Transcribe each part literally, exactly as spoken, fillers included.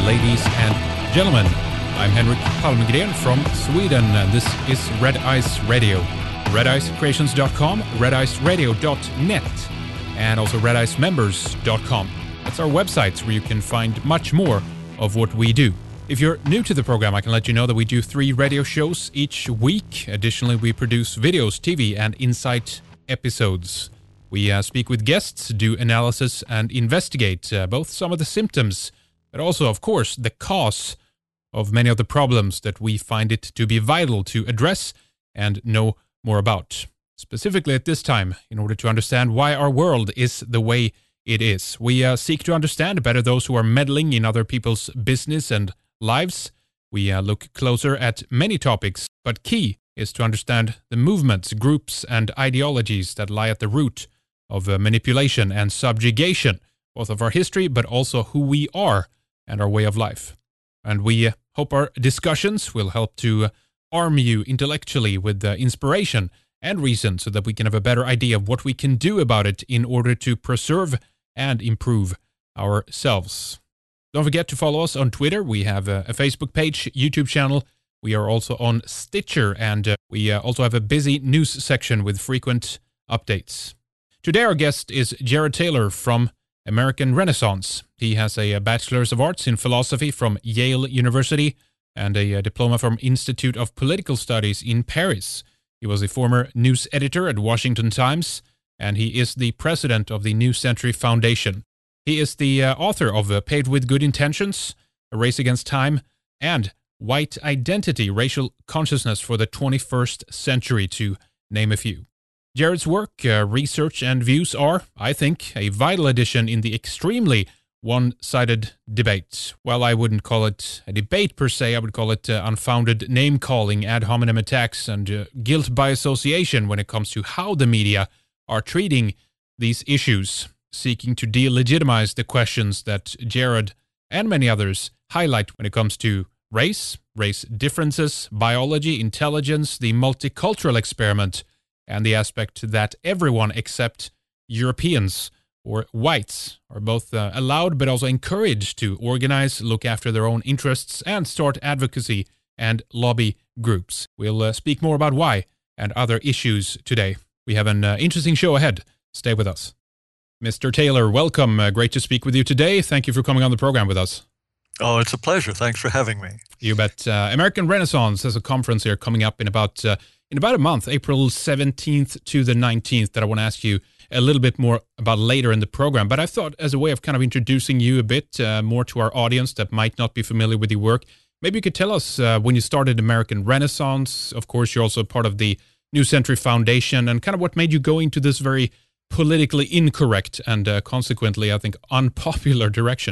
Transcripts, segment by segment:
ladies and gentlemen. I'm Henrik Palmgren from Sweden, and this is Red Ice Radio. red ice creations dot com, red ice radio dot net, and also red ice members dot com. That's our websites where you can find much more of what we do. If you're new to the program, I can let you know that we do three radio shows each week. Additionally, we produce videos, T V, and insight episodes. We uh, speak with guests, do analysis, and investigate uh, both some of the symptoms, but also, of course, the cause of many of the problems that we find it to be vital to address and know more about. Specifically at this time, in order to understand why our world is the way it is. We uh, seek to understand better those who are meddling in other people's business and lives. We uh, look closer at many topics, but key is to understand the movements, groups, and ideologies that lie at the root of uh, manipulation and subjugation, both of our history, but also who we are and our way of life. And we uh, hope our discussions will help to uh, arm you intellectually with uh, inspiration and reason so that we can have a better idea of what we can do about it in order to preserve and improve ourselves. Don't forget to follow us on Twitter. We have a, a Facebook page, YouTube channel. We are also on Stitcher, and uh, we uh, also have a busy news section with frequent updates. Today our guest is Jared Taylor from American Renaissance. He has a, a Bachelor's of Arts in Philosophy from Yale University and a, a diploma from Institute of Political Studies in Paris. He was a former news editor at Washington Times, and he is the president of the New Century Foundation. He is the uh, author of uh, Paved with Good Intentions, A Race Against Time, and White Identity, Racial Consciousness for the twenty-first Century, to name a few. Jared's work, uh, research, and views are, I think, a vital addition in the extremely one-sided debate. Well, I wouldn't call it a debate per se. I would call it uh, unfounded name-calling, ad hominem attacks, and uh, guilt by association when it comes to how the media are treating these issues, seeking to delegitimize the questions that Jared and many others highlight when it comes to race, race differences, biology, intelligence, the multicultural experiment, and the aspect that everyone except Europeans or whites are both uh, allowed but also encouraged to organize, look after their own interests, and start advocacy and lobby groups. We'll uh, speak more about why and other issues today. We have an uh, interesting show ahead. Stay with us. Mister Taylor, welcome. Uh, great to speak with you today. Thank you for coming on the program with us. Oh, it's a pleasure. Thanks for having me. You bet. Uh, American Renaissance has a conference here coming up in about uh, in about a month, April seventeenth to the nineteenth, that I want to ask you a little bit more about later in the program. But I thought, as a way of kind of introducing you a bit uh, more to our audience that might not be familiar with your work, maybe you could tell us uh, when you started American Renaissance. Of course, you're also part of the New Century Foundation, and kind of what made you go into this very politically incorrect and uh, consequently, I think, unpopular direction.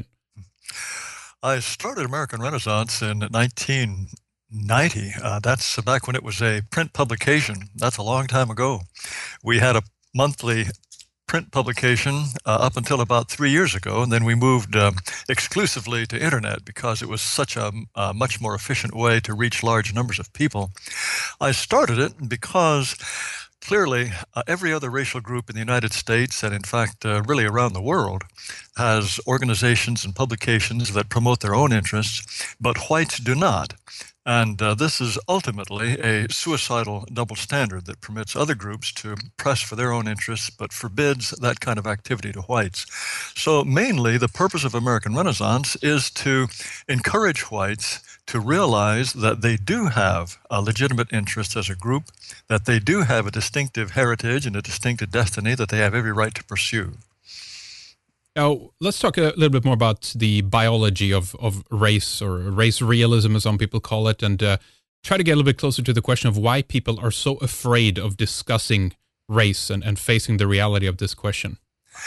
I started American Renaissance in nineteen ninety. Uh, that's back when it was a print publication. That's a long time ago. We had a monthly print publication uh, up until about three years ago, and then we moved um, exclusively to internet because it was such a, a much more efficient way to reach large numbers of people. I started it because clearly, uh, every other racial group in the United States, and in fact, uh, really around the world, has organizations and publications that promote their own interests, but whites do not. And uh, this is ultimately a suicidal double standard that permits other groups to press for their own interests, but forbids that kind of activity to whites. So mainly, the purpose of American Renaissance is to encourage whites to realize that they do have a legitimate interest as a group, that they do have a distinctive heritage and a distinctive destiny that they have every right to pursue. Now, let's talk a little bit more about the biology of, of race, or race realism, as some people call it, and uh, try to get a little bit closer to the question of why people are so afraid of discussing race and, and facing the reality of this question.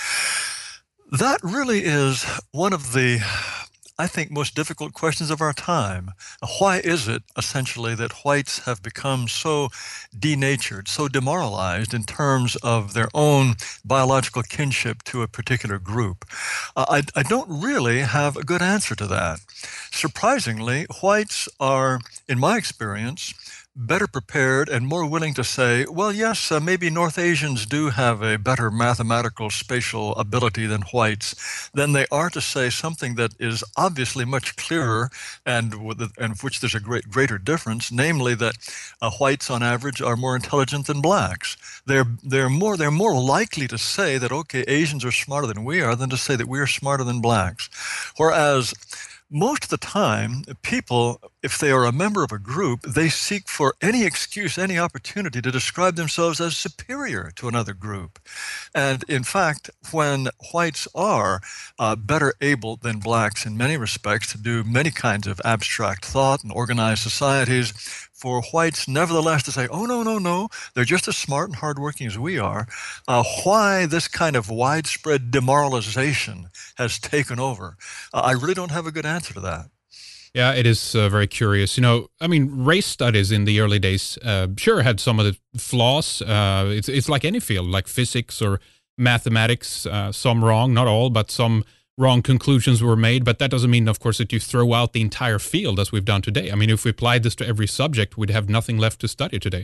That really is one of the, I think, most difficult questions of our time. Why is it, essentially, that whites have become so denatured, so demoralized in terms of their own biological kinship to a particular group? Uh, I, I don't really have a good answer to that. Surprisingly, whites are, in my experience, better prepared and more willing to say, well, yes, uh, maybe North Asians do have a better mathematical spatial ability than whites, than they are to say something that is obviously much clearer and with the, and which there's a great greater difference, namely that uh, whites on average are more intelligent than blacks. They're they're more they're more likely to say that, okay, Asians are smarter than we are than to say that we are smarter than blacks. Whereas most of the time, people, if they are a member of a group, they seek for any excuse, any opportunity to describe themselves as superior to another group. And in fact, when whites are uh, better able than blacks in many respects to do many kinds of abstract thought and organize societies, for whites nevertheless to say, oh, no, no, no, they're just as smart and hardworking as we are, uh, why this kind of widespread demoralization has taken over, uh, I really don't have a good answer to that. Yeah, it is uh, very curious. You know, I mean, race studies in the early days uh, sure had some of the flaws. Uh, it's, it's like any field, like physics or mathematics, uh, some wrong, not all, but some wrong conclusions were made, but that doesn't mean, of course, that you throw out the entire field as we've done today. I mean, if we applied this to every subject, we'd have nothing left to study today.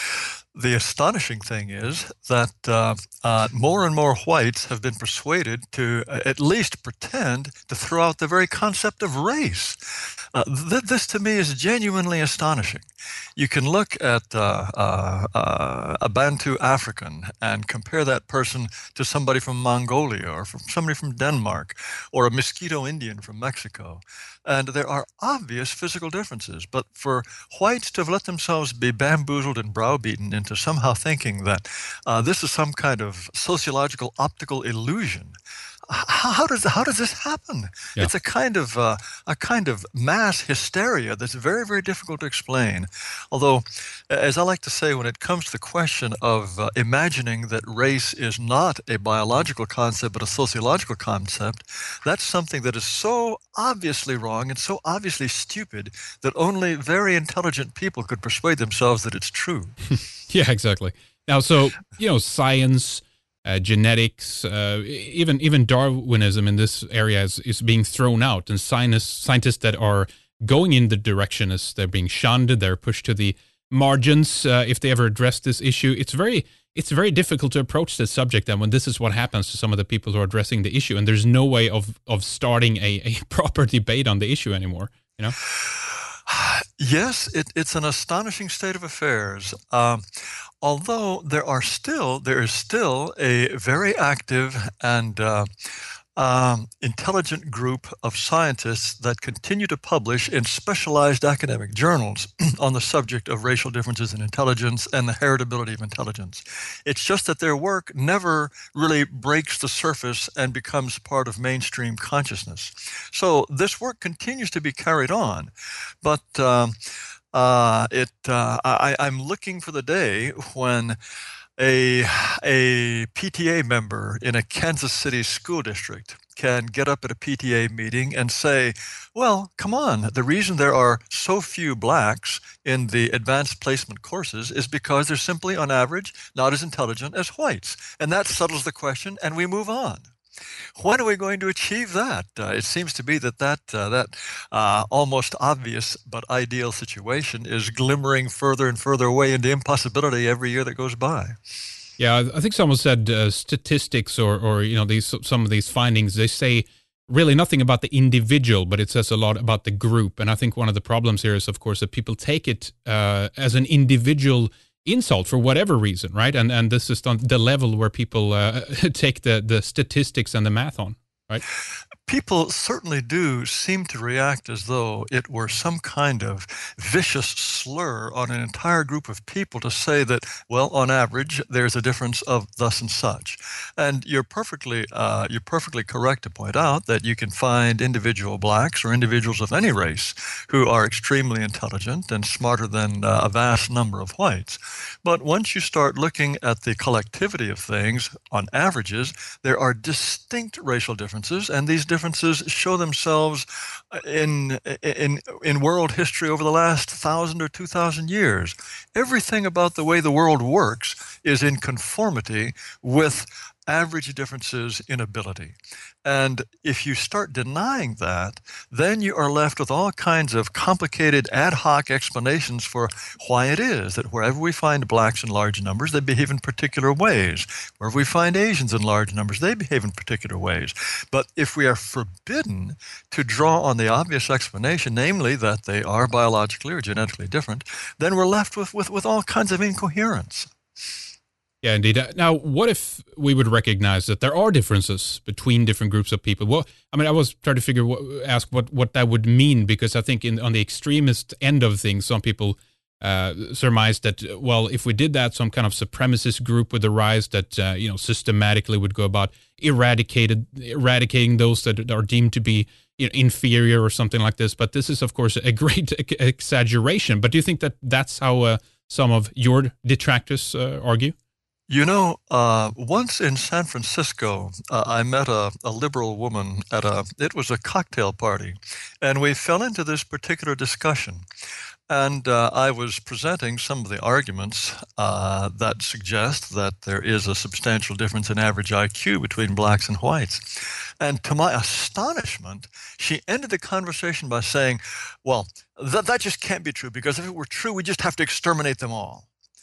The astonishing thing is that uh, uh, more and more whites have been persuaded to uh, at least pretend to throw out the very concept of race. Uh, th- this to me is genuinely astonishing. You can look at uh, uh, uh, a Bantu African and compare that person to somebody from Mongolia or from somebody from Denmark or a Mosquito Indian from Mexico. And there are obvious physical differences. But for whites to have let themselves be bamboozled and browbeaten into somehow thinking that uh, this is some kind of sociological optical illusion, How, how does how does this happen? Yeah. It's a kind of uh, a kind of mass hysteria that's very, very difficult to explain. Although, as I like to say, when it comes to the question of uh, imagining that race is not a biological concept but a sociological concept, that's something that is so obviously wrong and so obviously stupid that only very intelligent people could persuade themselves that it's true. Yeah, exactly. Now, so you know, science. Uh, genetics, uh, even even Darwinism in this area is, is being thrown out, and scientists scientists that are going in the direction is they're being shunned, they're pushed to the margins. Uh, if they ever address this issue, it's very it's very difficult to approach this subject. Then, when this is what happens to some of the people who are addressing the issue, and there's no way of of starting a, a proper debate on the issue anymore. You know. Yes, it, it's an astonishing state of affairs. Um, although there are still there is still a very active and uh, um, intelligent group of scientists that continue to publish in specialized academic journals on the subject of racial differences in intelligence and the heritability of intelligence. It's just that their work never really breaks the surface and becomes part of mainstream consciousness. So this work continues to be carried on, but um, uh, it uh, I, I'm looking for the day when A, a P T A member in a Kansas City school district can get up at a P T A meeting and say, well, come on, the reason there are so few blacks in the advanced placement courses is because they're simply, on average, not as intelligent as whites. And that settles the question, and we move on. When are we going to achieve that? Uh, it seems to be that that, uh, that uh, almost obvious but ideal situation is glimmering further and further away into impossibility every year that goes by. Yeah, I think someone said uh, statistics or, or you know, these some of these findings, they say really nothing about the individual, but it says a lot about the group. And I think one of the problems here is, of course, that people take it uh, as an individual insult for whatever reason, right? And and this is on the level where people uh, take the, the statistics and the math on, right? People certainly do seem to react as though it were some kind of vicious slur on an entire group of people to say that, well, on average, there's a difference of thus and such. And you're perfectly, uh, you're perfectly correct to point out that you can find individual blacks or individuals of any race who are extremely intelligent and smarter than uh, a vast number of whites. But once you start looking at the collectivity of things, on averages, there are distinct racial differences, and these differences differences show themselves in, in, in world history over the last thousand or two thousand years. Everything about the way the world works is in conformity with average differences in ability. And if you start denying that, then you are left with all kinds of complicated ad hoc explanations for why it is that wherever we find blacks in large numbers, they behave in particular ways. Wherever we find Asians in large numbers, they behave in particular ways. But if we are forbidden to draw on the obvious explanation, namely that they are biologically or genetically different, then we're left with, with, with all kinds of incoherence. Yeah, indeed. Now, what if we would recognize that there are differences between different groups of people? Well, I mean, I was trying to figure, ask what, what that would mean, because I think in on the extremist end of things, some people uh, surmise that, well, if we did that, some kind of supremacist group would arise that, uh, you know, systematically would go about eradicated, eradicating those that are deemed to be, you know, inferior or something like this. But this is, of course, a great exaggeration. But do you think that that's how uh, some of your detractors uh, argue? You know, uh, once in San Francisco, uh, I met a, a liberal woman at a, it was a cocktail party, and we fell into this particular discussion. And uh, I was presenting some of the arguments uh, that suggest that there is a substantial difference in average I Q between blacks and whites. And to my astonishment, she ended the conversation by saying, well, th- that just can't be true, because if it were true, we just have to exterminate them all.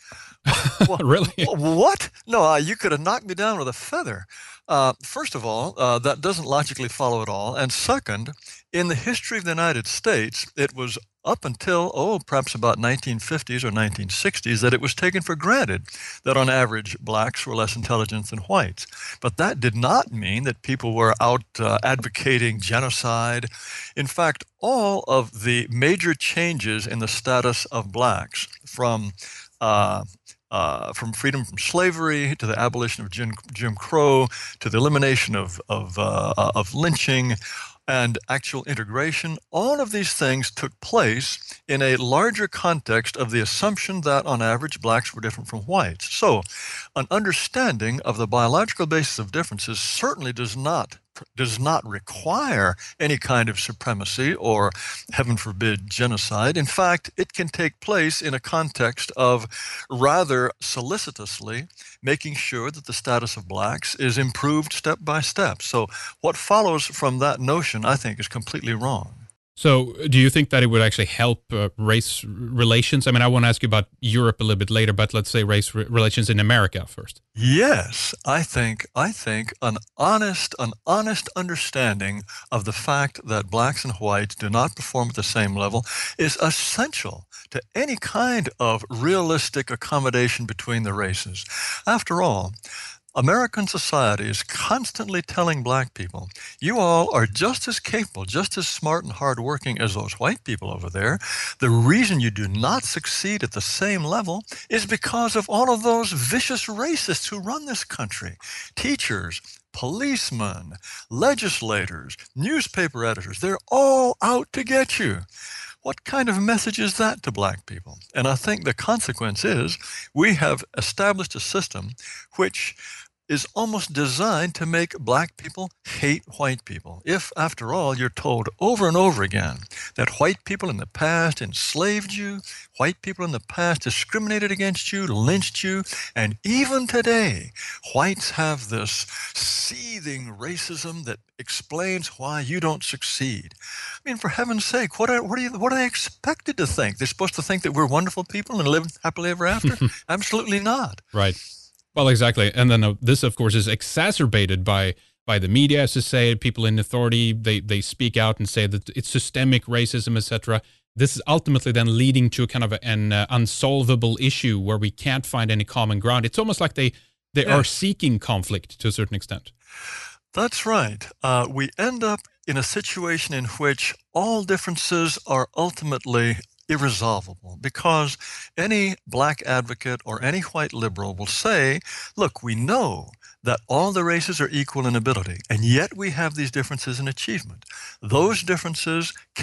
Well, really? What? No, uh, you could have knocked me down with a feather. Uh, first of all, uh, that doesn't logically follow at all. And second, in the history of the United States, it was up until, oh, perhaps about nineteen fifties or nineteen sixties that it was taken for granted that on average blacks were less intelligent than whites. But that did not mean that people were out uh, advocating genocide. In fact, all of the major changes in the status of blacks, from uh, Uh, from freedom from slavery to the abolition of Jim, Jim Crow to the elimination of of, uh, of lynching and actual integration, all of these things took place in a larger context of the assumption that on average blacks were different from whites. So an understanding of the biological basis of differences certainly does not does not require any kind of supremacy or, heaven forbid, genocide. In fact, it can take place in a context of rather solicitously making sure that the status of blacks is improved step by step. So what follows from that notion, I think, is completely wrong. So do you think that it would actually help uh, race relations? I mean, I want to ask you about Europe a little bit later, but let's say race re- relations in America first. Yes, I think I think an honest an honest understanding of the fact that blacks and whites do not perform at the same level is essential to any kind of realistic accommodation between the races. After all, American society is constantly telling black people, you all are just as capable, just as smart and hardworking as those white people over there. The reason you do not succeed at the same level is because of all of those vicious racists who run this country. Teachers, policemen, legislators, newspaper editors, they're all out to get you. What kind of message is that to black people? And I think the consequence is we have established a system which is almost designed to make black people hate white people. If, after all, you're told over and over again that white people in the past enslaved you, white people in the past discriminated against you, lynched you, and even today, whites have this seething racism that explains why you don't succeed. I mean, for heaven's sake, what are, what are, you, what are they expected to think? They're supposed to think that we're wonderful people and live happily ever after? Absolutely not. Right. Well, exactly. And then uh, this, of course, is exacerbated by by the media, as you say, people in authority. They they speak out and say that it's systemic racism, et cetera. This is ultimately then leading to a kind of a, an uh, unsolvable issue where we can't find any common ground. It's almost like they, they Yeah. are seeking conflict to a certain extent. That's right. Uh, we end up in a situation in which all differences are ultimately irresolvable, because any black advocate or any white liberal will say, look, we know that all the races are equal in ability, and yet we have these differences in achievement. Those differences can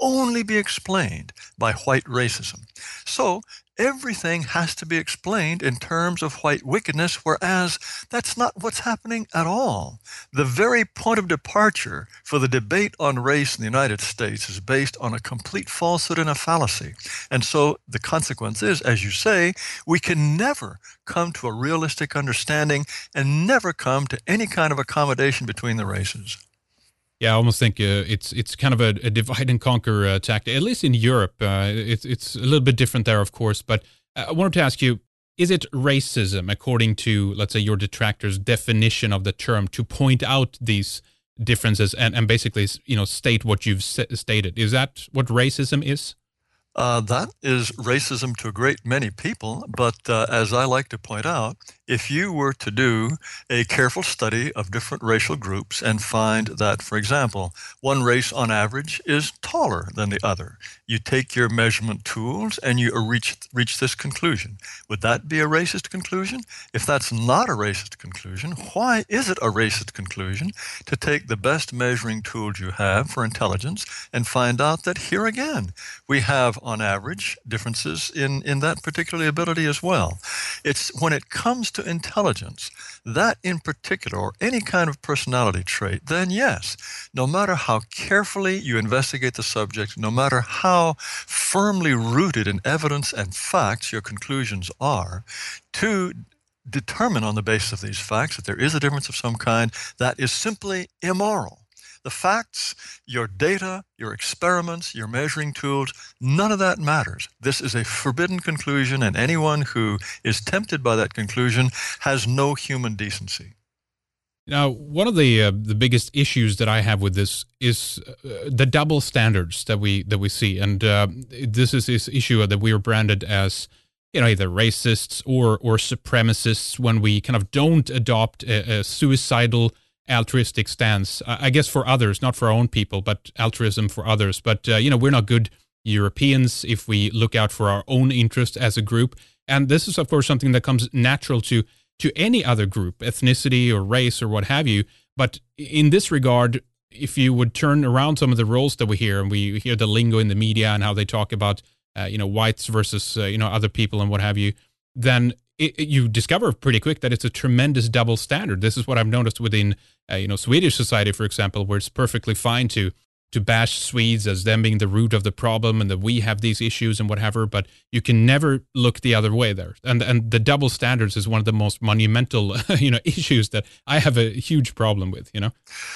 only be explained by white racism. So everything has to be explained in terms of white wickedness, whereas that's not what's happening at all. The very point of departure for the debate on race in the United States is based on a complete falsehood and a fallacy. And so the consequence is, as you say, we can never come to a realistic understanding and never come to any kind of accommodation between the races. Yeah, I almost think uh, it's it's kind of a, a divide and conquer uh, tactic. At least in Europe, uh, it's it's a little bit different there, of course. But I wanted to ask you: is it racism, according to, let's say, your detractors' definition of the term, to point out these differences and, and basically, you know, state what you've stated? Is that what racism is? Uh, that is racism to a great many people, but uh, as I like to point out, if you were to do a careful study of different racial groups and find that, for example, one race on average is taller than the other, you take your measurement tools and you reach reach this conclusion. Would that be a racist conclusion? If that's not a racist conclusion, why is it a racist conclusion to take the best measuring tools you have for intelligence and find out that here again, we have on average differences in, in that particular ability as well? It's when it comes to intelligence, that in particular, or any kind of personality trait, then yes, no matter how carefully you investigate the subject, no matter how firmly rooted in evidence and facts your conclusions are, to determine on the basis of these facts that there is a difference of some kind, that is simply immoral. The facts, your data, your experiments, your measuring tools, none of that matters. This is a forbidden conclusion, and anyone who is tempted by that conclusion has no human decency. Now, one of the uh, the biggest issues that I have with this is uh, the double standards that we that we see, and uh, this is this issue that we are branded as, you know, either racists or or supremacists when we kind of don't adopt a, a suicidal, altruistic stance, I guess, for others, not for our own people, but altruism for others. But, uh, you know, we're not good Europeans if we look out for our own interest as a group. And this is, of course, something that comes natural to to any other group, ethnicity or race or what have you. But in this regard, if you would turn around some of the roles that we hear, and we hear the lingo in the media and how they talk about, uh, you know, whites versus, uh, you know, other people and what have you, then It, it, you discover pretty quick that it's a tremendous double standard. This is what I've noticed within, uh, you know, Swedish society, for example, where it's perfectly fine to to bash Swedes as them being the root of the problem and that we have these issues and whatever, but you can never look the other way there. And and the double standards is one of the most monumental, you know, issues that I have a huge problem with, you know?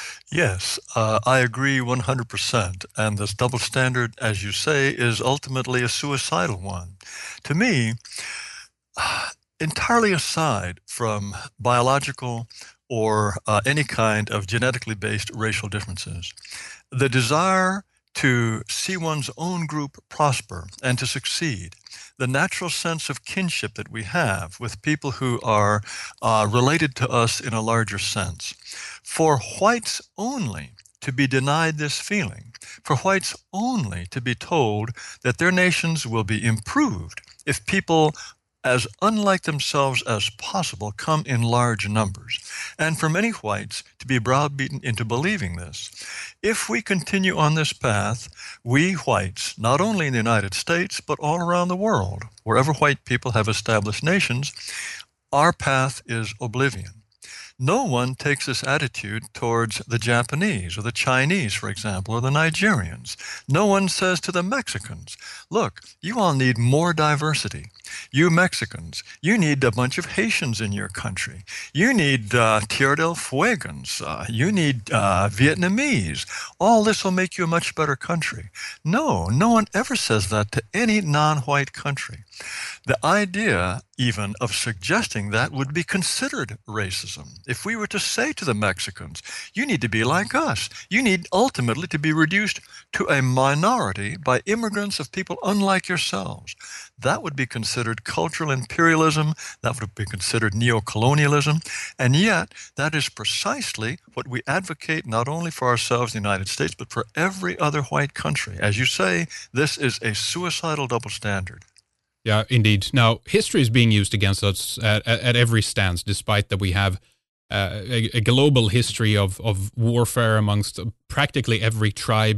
Yes, uh, I agree one hundred percent. And this double standard, as you say, is ultimately a suicidal one. To me, entirely aside from biological or uh, any kind of genetically based racial differences, the desire to see one's own group prosper and to succeed, the natural sense of kinship that we have with people who are uh, related to us in a larger sense, for whites only to be denied this feeling, for whites only to be told that their nations will be improved if people as unlike themselves as possible come in large numbers, and for many whites to be browbeaten into believing this. If we continue on this path, we whites, not only in the United States, but all around the world, wherever white people have established nations, our path is oblivion. No one takes this attitude towards the Japanese or the Chinese, for example, or the Nigerians. No one says to the Mexicans, look, you all need more diversity. You Mexicans, you need a bunch of Haitians in your country. You need uh, Tierra del Fuegans. Uh, you need uh, Vietnamese. All this will make you a much better country. No, no one ever says that to any non-white country. The idea even of suggesting that would be considered racism. If we were to say to the Mexicans, you need to be like us. You need ultimately to be reduced to a minority by immigrants of people unlike yourselves. That would be considered cultural imperialism. That would be considered neocolonialism. And yet, that is precisely what we advocate not only for ourselves in the United States, but for every other white country. As you say, this is a suicidal double standard. Yeah, indeed. Now, history is being used against us at, at, at every stance, despite that we have uh, a, a global history of, of warfare amongst practically every tribe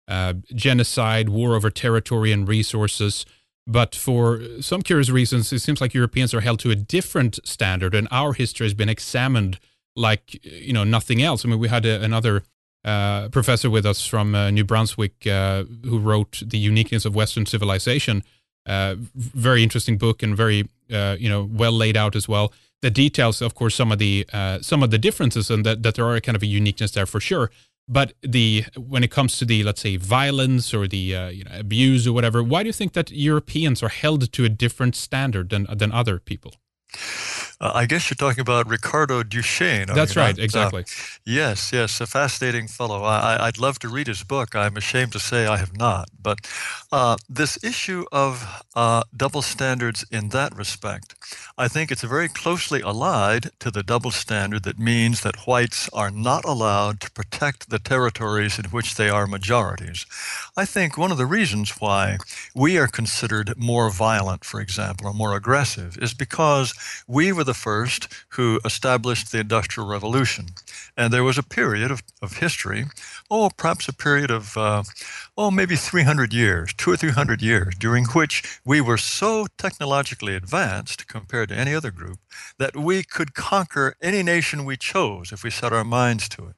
uh, genocide, war over territory and resources. But for some curious reasons, it seems like Europeans are held to a different standard, and our history has been examined like, you know, nothing else. I mean, we had a, another uh, professor with us from uh, New Brunswick uh, who wrote The Uniqueness of Western Civilization. Uh, very interesting book and very, uh, you know, well laid out as well. The details, of course, some of the uh, some of the differences, and that, that there are kind of a uniqueness there for sure. But the when it comes to the, let's say, violence or the uh, you know, abuse or whatever, why do you think that Europeans are held to a different standard than than other people? Uh, I guess you're talking about Ricardo Duchesne. That's right, not? exactly. Uh, yes, yes, a fascinating fellow. I, I'd love to read his book. I'm ashamed to say I have not. But uh, this issue of uh, double standards in that respect, I think it's very closely allied to the double standard that means that whites are not allowed to protect the territories in which they are majorities. I think one of the reasons why we are considered more violent, for example, or more aggressive, is because we were the first who established the Industrial Revolution. And there was a period of, of history, oh, perhaps a period of, uh, oh, maybe three hundred years, two or three hundred years, during which we were so technologically advanced compared to any other group that we could conquer any nation we chose if we set our minds to it.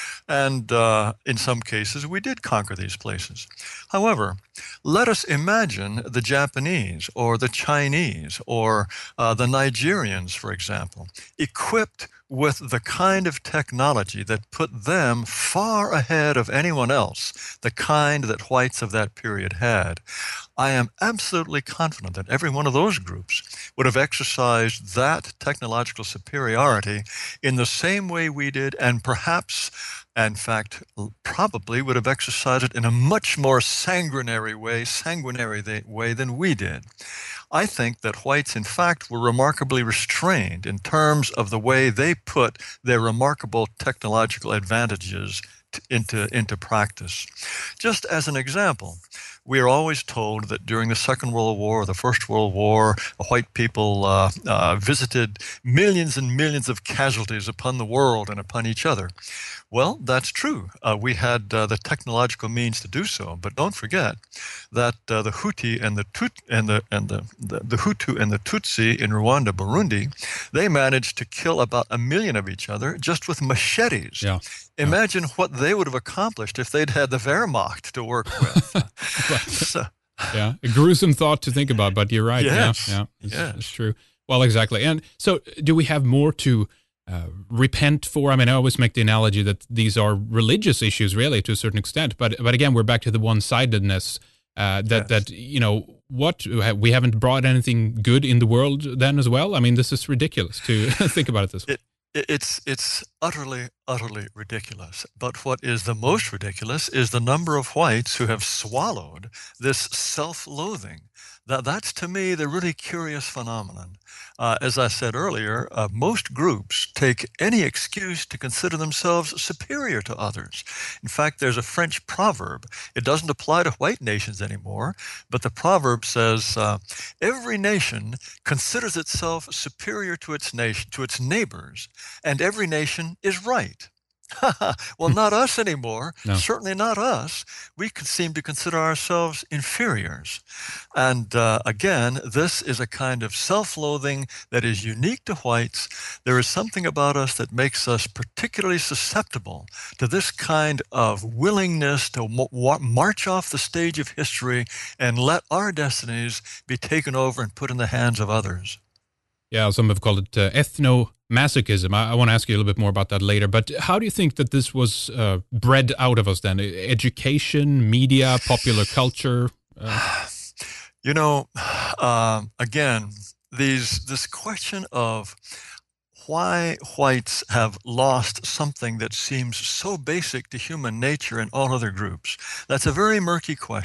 And uh, in some cases, we did conquer these places. However, let us imagine the Japanese or the Chinese or uh, the Nigerians, for example, equipped with the kind of technology that put them far ahead of anyone else, the kind that whites of that period had. I am absolutely confident that every one of those groups would have exercised that technological superiority in the same way we did, and perhaps, in fact, probably would have exercised it in a much more sanguinary way, sanguinary way than we did. I think that whites, in fact, were remarkably restrained in terms of the way they put their remarkable technological advantages into, into practice. Just as an example, we are always told that during the Second World War or the First World War, white people uh, uh, visited millions and millions of casualties upon the world and upon each other. Well, that's true. Uh, we had uh, the technological means to do so, but don't forget that uh, the Hutu and the Tut and the and the, the the Hutu and the Tutsi in Rwanda, Burundi, they managed to kill about a million of each other just with machetes. Yeah. Imagine yeah. what they would have accomplished if they'd had the Wehrmacht to work with. so, yeah, a gruesome thought to think about, but you're right. Yes. Yeah, yeah, it's, yes. it's true. Well, exactly. And so, do we have more to uh, repent for? I mean, I always make the analogy that these are religious issues, really, to a certain extent. But, but again, we're back to the one-sidedness. Uh, that yes. that you know what we haven't brought anything good in the world then as well. I mean, this is ridiculous to think about it this way. It, It's it's utterly, utterly ridiculous. But what is the most ridiculous is the number of whites who have swallowed this self-loathing. That, that's, to me, the really curious phenomenon. Uh, as I said earlier, uh, most groups take any excuse to consider themselves superior to others. In fact, there's a French proverb. It doesn't apply to white nations anymore, but the proverb says, uh, every nation considers itself superior to its nation, to its neighbors, and every nation is right. Well, not us anymore. No. Certainly not us. We could seem to consider ourselves inferiors. And uh, again, this is a kind of self-loathing that is unique to whites. There is something about us that makes us particularly susceptible to this kind of willingness to march off the stage of history and let our destinies be taken over and put in the hands of others. Yeah, some have called it uh, ethno-masochism. I, I want to ask you a little bit more about that later. But how do you think that this was uh, bred out of us then? Education, media, popular culture? Uh... You know, uh, again, these this question of why whites have lost something that seems so basic to human nature in all other groups, that's a very murky question.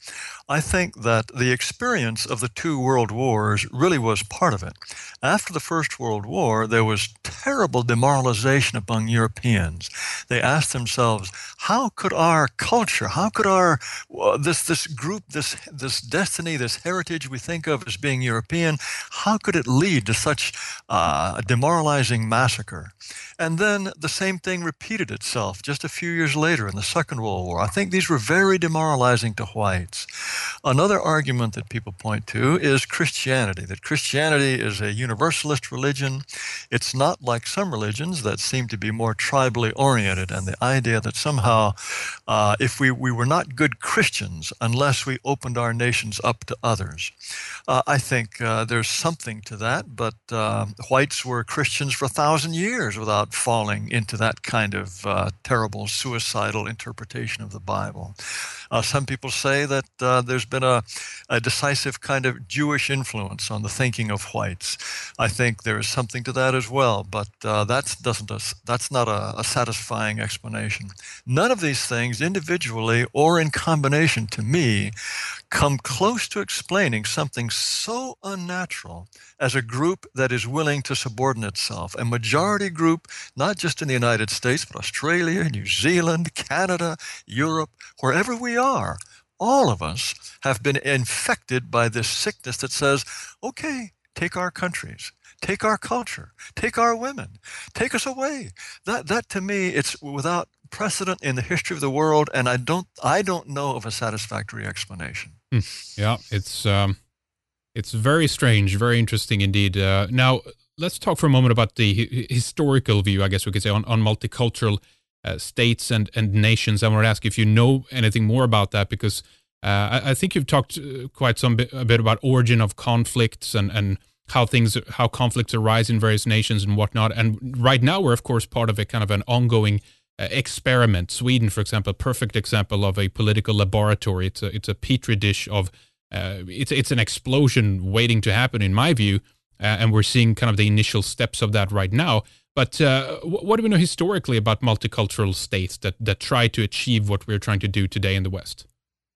I think that the experience of the two world wars really was part of it. After the First World War, there was terrible demoralization among Europeans. They asked themselves, how could our culture, how could our, uh, this, this group, this, this destiny, this heritage we think of as being European, how could it lead to such uh, a demoralizing massacre? And then the same thing repeated itself just a few years later in the Second World War. I think these were very demoralizing to whites. Another argument that people point to is Christianity, that Christianity is a universalist religion. It's not like some religions that seem to be more tribally oriented, and the idea that somehow uh, if we, we were not good Christians unless we opened our nations up to others. Uh, I think uh, there's something to that, but uh, whites were Christians for a thousand years without falling into that kind of uh, terrible suicidal interpretation of the Bible. Uh, some people say that uh, there's been a, a decisive kind of Jewish influence on the thinking of whites. I think there is something to that as well, but uh, that's, doesn't, that's not a, a satisfying explanation. None of these things, individually or in combination, to me, come close to explaining something so unnatural as a group that is willing to subordinate itself, a majority group, not just in the United States, but Australia, New Zealand, Canada, Europe, wherever we are. All of us have been infected by this sickness that says, okay, take our countries, take our culture, take our women, take us away. That, that to me, it's without precedent in the history of the world, and I don't, I don't know of a satisfactory explanation. Hmm. Yeah, it's um, it's very strange, very interesting indeed. Uh, now, let's talk for a moment about the hi- historical view, I guess we could say, on, on multicultural uh, states and, and nations. I want to ask if you know anything more about that, because uh, I, I think you've talked uh, quite some bit, a bit about origin of conflicts and, and how things, how conflicts arise in various nations and whatnot. And right now, we're of course part of a kind of an ongoing Uh, experiment. Sweden, for example, perfect example of a political laboratory. It's a it's a petri dish of uh, it's it's an explosion waiting to happen, in my view, uh, and we're seeing kind of the initial steps of that right now. But uh, what do we know historically about multicultural states that that try to achieve what we're trying to do today in the West?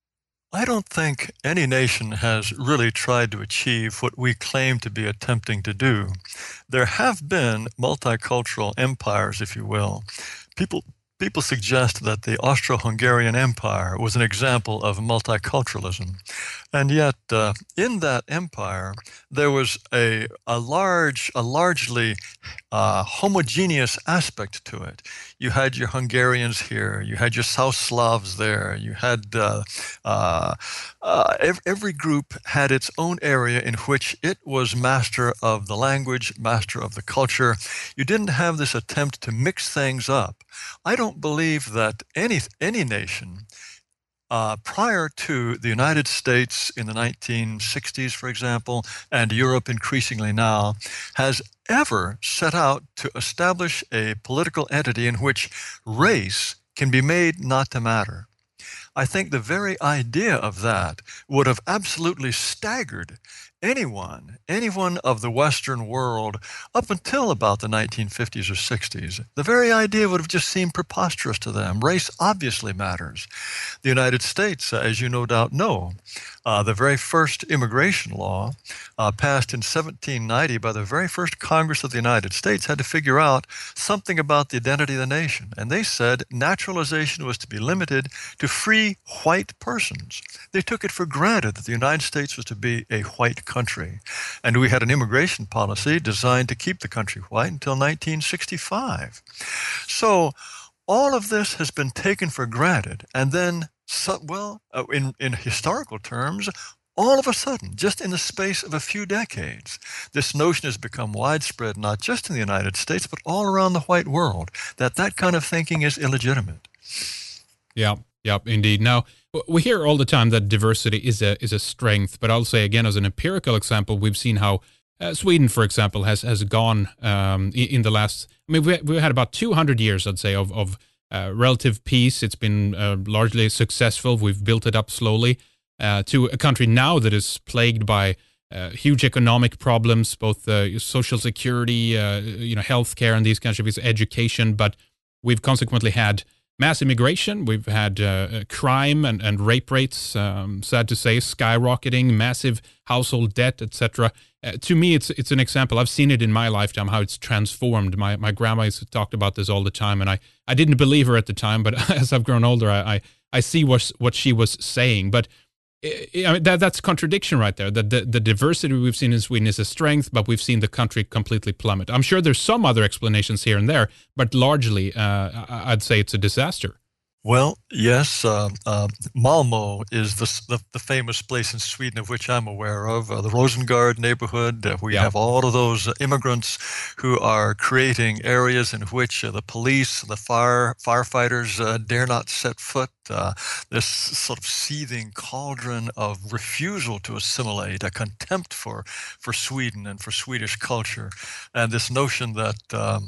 I don't think any nation has really tried to achieve what we claim to be attempting to do. There have been multicultural empires, if you will. People people suggest that the Austro-Hungarian Empire was an example of multiculturalism. And yet, uh, in that empire, there was a, a large, a largely uh, homogeneous aspect to it. You had your Hungarians here, you had your South Slavs there, you had uh, uh, uh, every, every group had its own area in which it was master of the language, master of the culture. You didn't have this attempt to mix things up. I don't believe that any any nation uh, prior to the United States in the nineteen sixties, for example, and Europe increasingly now, has ever set out to establish a political entity in which race can be made not to matter. I think the very idea of that would have absolutely staggered anyone, anyone of the Western world up until about the nineteen fifties or sixties. The very idea would have just seemed preposterous to them. Race obviously matters. The United States, as you no doubt know, uh, the very first immigration law uh, passed in seventeen ninety by the very first Congress of the United States had to figure out something about the identity of the nation. And they said naturalization was to be limited to free white persons. They took it for granted that the United States was to be a white country. And we had an immigration policy designed to keep the country white until nineteen sixty-five. So all of this has been taken for granted. And then, so, well, uh, in, in historical terms, all of a sudden, just in the space of a few decades, this notion has become widespread, not just in the United States, but all around the white world, that that kind of thinking is illegitimate. Yeah, yeah, indeed. Now, we hear all the time that diversity is a is a strength, but I'll say again, as an empirical example, we've seen how uh, Sweden, for example, has has gone um, in, in the last. I mean, we we had about two hundred years, I'd say, of of uh, relative peace. It's been uh, largely successful. We've built it up slowly uh, to a country now that is plagued by uh, huge economic problems, both uh, social security, uh, you know, healthcare, and these kinds of things, education. But we've consequently had mass immigration. We've had uh, crime and, and rape rates, um, sad to say, skyrocketing, massive household debt, et cetera. Uh, to me, it's it's an example. I've seen it in my lifetime, how it's transformed. My my grandma used to talk about this all the time, and I, I didn't believe her at the time, but as I've grown older, I, I, I see what, what she was saying. But I mean, that that's contradiction right there. The, the the diversity we've seen in Sweden is a strength, but we've seen the country completely plummet. I'm sure there's some other explanations here and there, but largely, uh, I'd say it's a disaster. Well, yes, uh, uh, Malmö is the, the the famous place in Sweden of which I'm aware of, uh, the Rosengård neighborhood. Uh, we Yeah. have all of those uh, immigrants who are creating areas in which uh, the police, the fire firefighters uh, dare not set foot. Uh, this sort of seething cauldron of refusal to assimilate, a contempt for for Sweden and for Swedish culture, and this notion that um,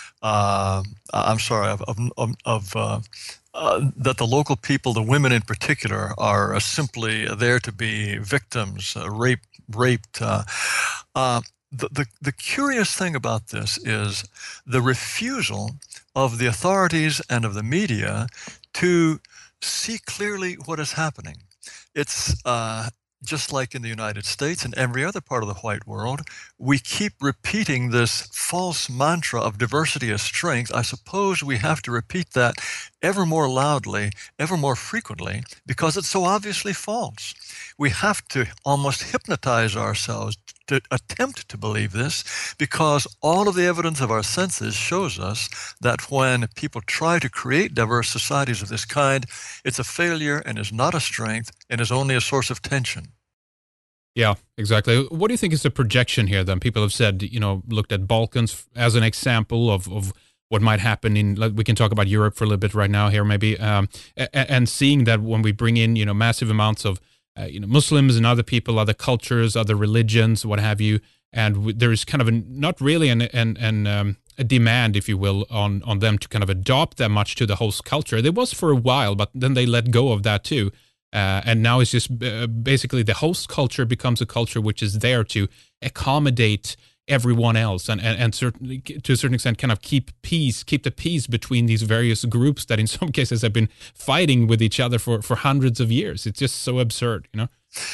uh, I'm sorry of of, of uh, Uh, that the local people, the women in particular, are uh, simply there to be victims, uh, rape, raped. Uh, uh, the, the, the curious thing about this is the refusal of the authorities and of the media to see clearly what is happening. It's uh, just like in the United States and every other part of the white world, we keep repeating this false mantra of diversity as strength. I suppose we have to repeat that ever more loudly, ever more frequently, because it's so obviously false. We have to almost hypnotize ourselves to attempt to believe this, because all of the evidence of our senses shows us that when people try to create diverse societies of this kind, it's a failure and is not a strength and is only a source of tension. Yeah, exactly. What do you think is the projection here then? People have said, you know, looked at Balkans as an example of, of what might happen in, like, we can talk about Europe for a little bit right now here maybe, um, and, and seeing that when we bring in, you know, massive amounts of, uh, you know, Muslims and other people, other cultures, other religions, what have you, and w- there's kind of a, not really an, an, an um, a demand, if you will, on, on them to kind of adopt that much to the host culture. There was for a while, but then they let go of that too. Uh, and now it's just uh, basically the host culture becomes a culture which is there to accommodate everyone else and, and, and certainly to a certain extent kind of keep peace, keep the peace between these various groups that in some cases have been fighting with each other for, for hundreds of years. It's just so absurd, you know?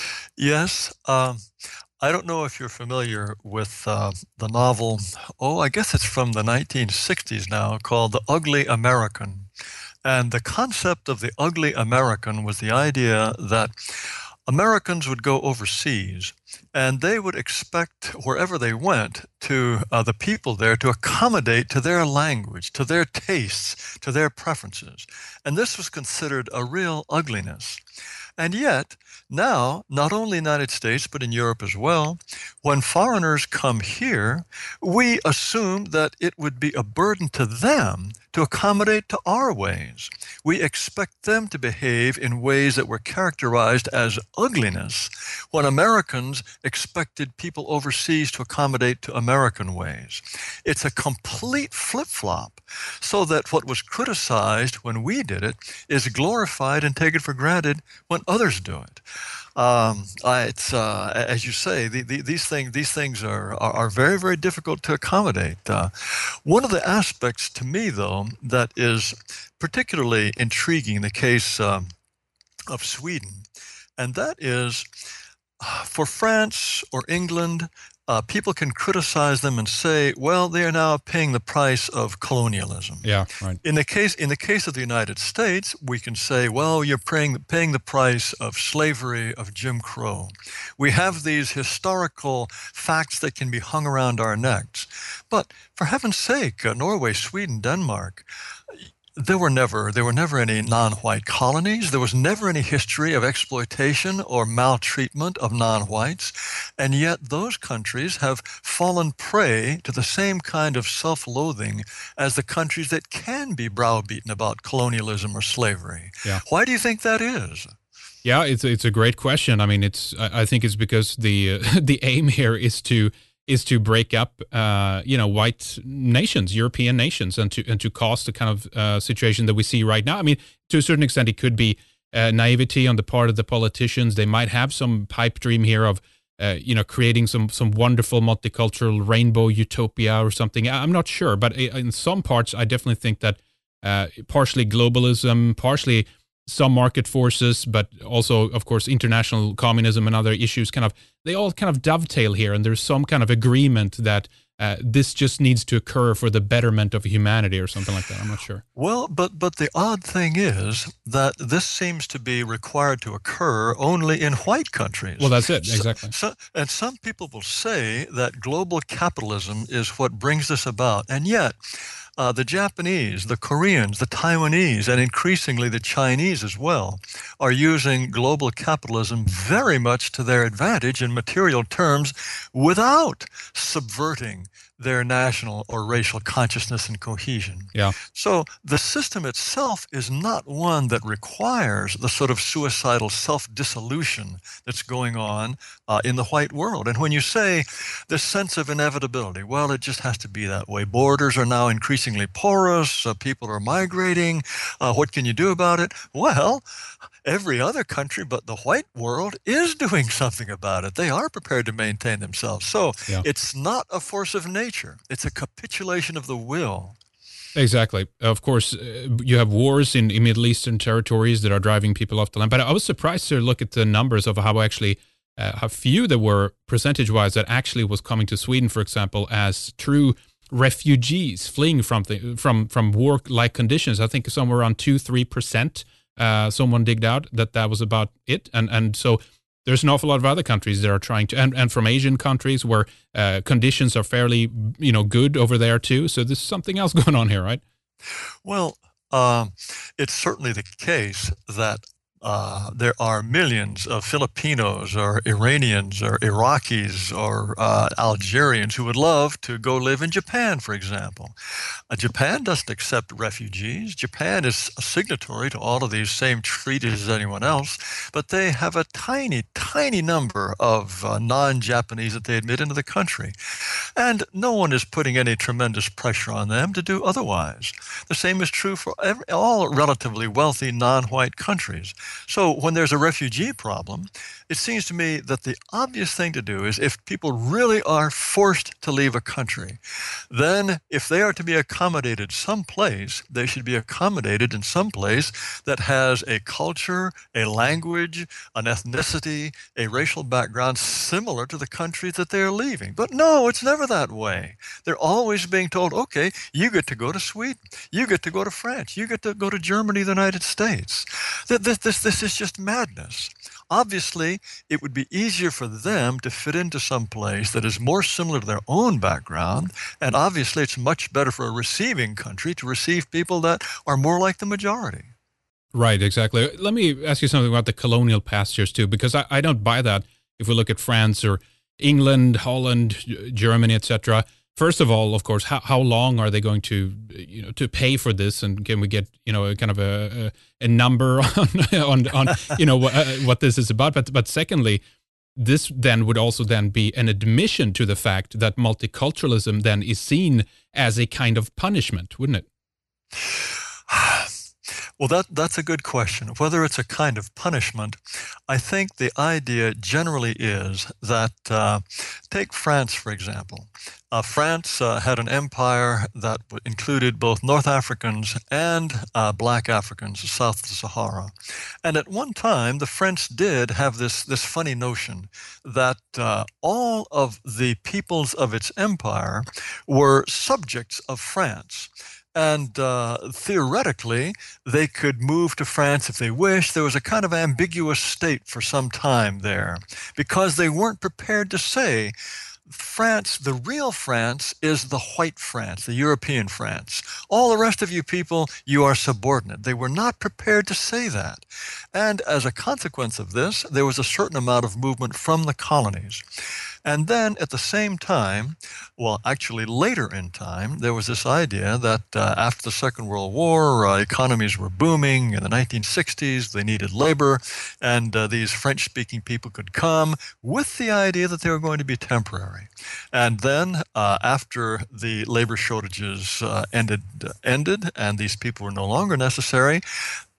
Yes. Um, I don't know if you're familiar with uh, the novel, oh, I guess it's from the nineteen sixties now, called The Ugly American. And the concept of the ugly American was the idea that Americans would go overseas and they would expect wherever they went to uh, the people there to accommodate to their language, to their tastes, to their preferences. And this was considered a real ugliness. And yet, now, not only in the United States, but in Europe as well, when foreigners come here, we assume that it would be a burden to them to accommodate to our ways. We expect them to behave in ways that were characterized as ugliness, when Americans expected people overseas to accommodate to American ways. It's a complete flip-flop, so that what was criticized when we did it is glorified and taken for granted when others do it. Um, I, it's uh, as you say, the, the, these things these things are, are are very very difficult to accommodate. Uh, one of the aspects to me, though, that is particularly intriguing in the case um, of Sweden, and that is uh, for France or England. Uh, people can criticize them and say, well, they are now paying the price of colonialism. Yeah, right. In the case in the case of the United States, we can say, well, you're paying paying the price of slavery, of Jim Crow. We have these historical facts that can be hung around our necks. But for heaven's sake, uh, Norway, Sweden, Denmark, There were never there were never any non-white colonies. There was never any history of exploitation or maltreatment of non-whites, and yet those countries have fallen prey to the same kind of self-loathing as the countries that can be browbeaten about colonialism or slavery. Yeah. Why do you think that is? Yeah, it's it's a great question. I mean, it's I, I think it's because the uh, the aim here is to is to break up, uh, you know, white nations, European nations, and to and to cause the kind of uh, situation that we see right now. I mean, to a certain extent, it could be uh, naivety on the part of the politicians. They might have some pipe dream here of, uh, you know, creating some some wonderful multicultural rainbow utopia or something. I'm not sure, but in some parts, I definitely think that uh, partially globalism, partially some market forces, but also, of course, international communism and other issues kind of, they all kind of dovetail here. And there's some kind of agreement that uh, this just needs to occur for the betterment of humanity or something like that. I'm not sure. Well, but but the odd thing is that this seems to be required to occur only in white countries. Well, that's it, exactly. So, so, and some people will say that global capitalism is what brings this about. And yet, Uh, the Japanese, the Koreans, the Taiwanese, and increasingly the Chinese as well, are using global capitalism very much to their advantage in material terms without subverting their national or racial consciousness and cohesion. Yeah. So the system itself is not one that requires the sort of suicidal self-dissolution that's going on uh, in the white world. And when you say this sense of inevitability, well, it just has to be that way. Borders are now increasingly porous. Uh, people are migrating. Uh, what can you do about it? Well, every other country but the white world is doing something about it. They are prepared to maintain themselves. So yeah. It's not a force of nature. It's a capitulation of the will. Exactly. Of course, uh, you have wars in, in Middle Eastern territories that are driving people off the land. But I was surprised to look at the numbers of how actually uh, how few there were percentage-wise that actually was coming to Sweden, for example, as true refugees fleeing from the, from from war-like conditions. I think somewhere around two, three percent. Uh, someone digged out that that was about it, and and so there's an awful lot of other countries that are trying to, and, and from Asian countries where uh, conditions are fairly, you know, good over there too. So there's something else going on here, right? Well, um, it's certainly the case that Uh, there are millions of Filipinos or Iranians or Iraqis or uh, Algerians who would love to go live in Japan, for example. Uh, Japan doesn't accept refugees. Japan is a signatory to all of these same treaties as anyone else, but they have a tiny, tiny number of uh, non-Japanese that they admit into the country. And no one is putting any tremendous pressure on them to do otherwise. The same is true for every, all relatively wealthy non-white countries. So when there's a refugee problem, it seems to me that the obvious thing to do is if people really are forced to leave a country, then if they are to be accommodated someplace, they should be accommodated in some place that has a culture, a language, an ethnicity, a racial background similar to the country that they're leaving. But no, it's never that way. They're always being told, okay, you get to go to Sweden, you get to go to France, you get to go to Germany, the United States. This, this, this is just madness. Obviously, it would be easier for them to fit into some place that is more similar to their own background, and obviously it's much better for a receiving country to receive people that are more like the majority. Right, exactly. Let me ask you something about the colonial pastures too, because I, I don't buy that if we look at France or England, Holland, Germany, et cetera. First of all, of course, how how long are they going to, you know, to pay for this, and can we get, you know, a kind of a a, a number on on, on you know what, uh, what this is about? But but secondly, this then would also then be an admission to the fact that multiculturalism then is seen as a kind of punishment, wouldn't it? Well, that that's a good question. Whether it's a kind of punishment, I think the idea generally is that, uh, take France, for example. Uh, France uh, had an empire that included both North Africans and uh, Black Africans south of the Sahara. And at one time, the French did have this, this funny notion that uh, all of the peoples of its empire were subjects of France. And uh, theoretically, they could move to France if they wished. There was a kind of ambiguous state for some time there because they weren't prepared to say, France, the real France, is the white France, the European France. All the rest of you people, you are subordinate. They were not prepared to say that. And as a consequence of this, there was a certain amount of movement from the colonies. And then at the same time, well, actually later in time, there was this idea that uh, after the Second World War, uh, economies were booming. In the nineteen sixties, they needed labor, and uh, these French-speaking people could come with the idea that they were going to be temporary. And then uh, after the labor shortages uh, ended, uh, ended, and these people were no longer necessary,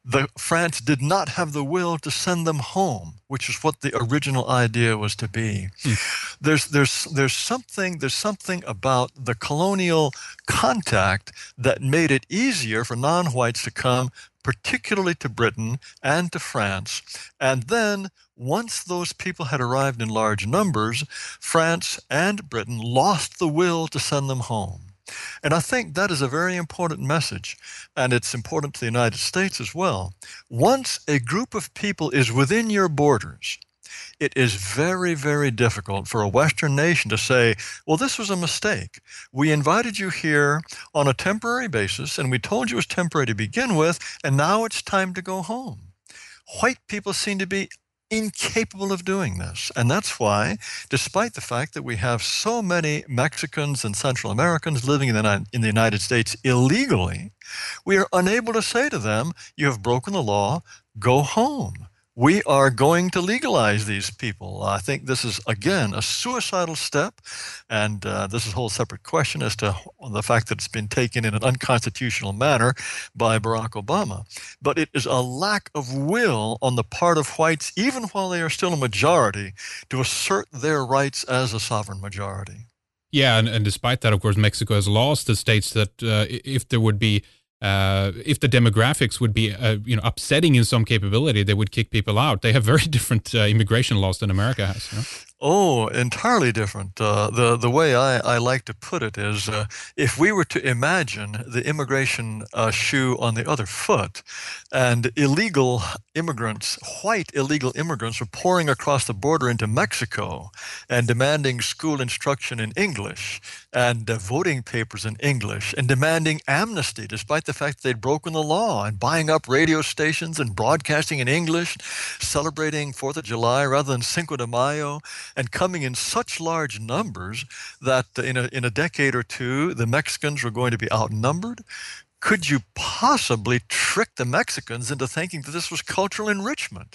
the France did not have the will to send them home, which is what the original idea was to be. Hmm. There's there's there's something there's something about the colonial contact that made it easier for non-whites to come, particularly to Britain and to France. And then once those people had arrived in large numbers, France and Britain lost the will to send them home. And I think that is a very important message, and it's important to the United States as well. Once a group of people is within your borders, it is very, very difficult for a Western nation to say, well, this was a mistake. We invited you here on a temporary basis, and we told you it was temporary to begin with, and now it's time to go home. White people seem to be incapable of doing this. And that's why, despite the fact that we have so many Mexicans and Central Americans living in the, in the United States illegally, we are unable to say to them, you have broken the law, go home. We are going to legalize these people. I think this is, again, a suicidal step, and uh, this is a whole separate question as to the fact that it's been taken in an unconstitutional manner by Barack Obama. But it is a lack of will on the part of whites, even while they are still a majority, to assert their rights as a sovereign majority. Yeah, and, and despite that, of course, Mexico has laws that states that uh, if there would be Uh, if the demographics would be, uh, you know, upsetting in some capability, they would kick people out. They have very different uh, immigration laws than America has. You know? Oh, entirely different. Uh, the the way I, I like to put it is, uh, if we were to imagine the immigration uh, shoe on the other foot, and illegal immigrants, white illegal immigrants, were pouring across the border into Mexico and demanding school instruction in English and uh, voting papers in English and demanding amnesty, despite the fact that they'd broken the law, and buying up radio stations and broadcasting in English, celebrating Fourth of July rather than Cinco de Mayo, and coming in such large numbers that in a, in a decade or two, the Mexicans were going to be outnumbered. Could you possibly trick the Mexicans into thinking that this was cultural enrichment?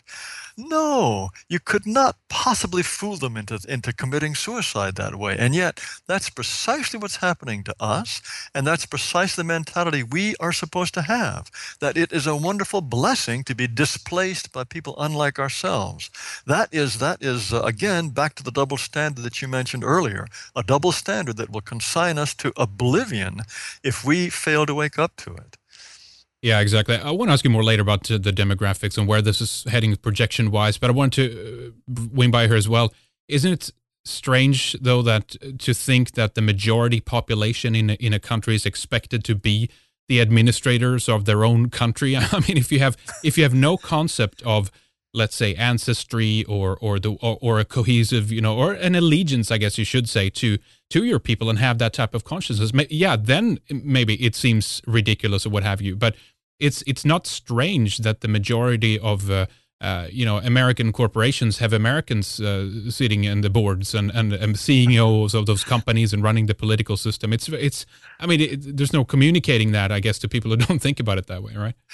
No, you could not possibly fool them into, into committing suicide that way. And yet, that's precisely what's happening to us, and that's precisely the mentality we are supposed to have, that it is a wonderful blessing to be displaced by people unlike ourselves. That is, that is uh, again, back to the double standard that you mentioned earlier, a double standard that will consign us to oblivion if we fail to wake up to it. Yeah, exactly. I want to ask you more later about uh, the demographics and where this is heading projection-wise, but I want to uh, wing by here as well. Isn't it strange, though, that uh, to think that the majority population in a, in a country is expected to be the administrators of their own country? I mean, if you have if you have no concept of, let's say, ancestry or or the or, or a cohesive, you know, or an allegiance, I guess you should say, to to your people, and have that type of consciousness, yeah, then maybe it seems ridiculous or what have you. But it's it's not strange that the majority of uh, uh, you know, American corporations have Americans uh, sitting in the boards and, and and C E Os of those companies and running the political system. It's it's I mean, it, there's no communicating that, I guess, to people who don't think about it that way, right?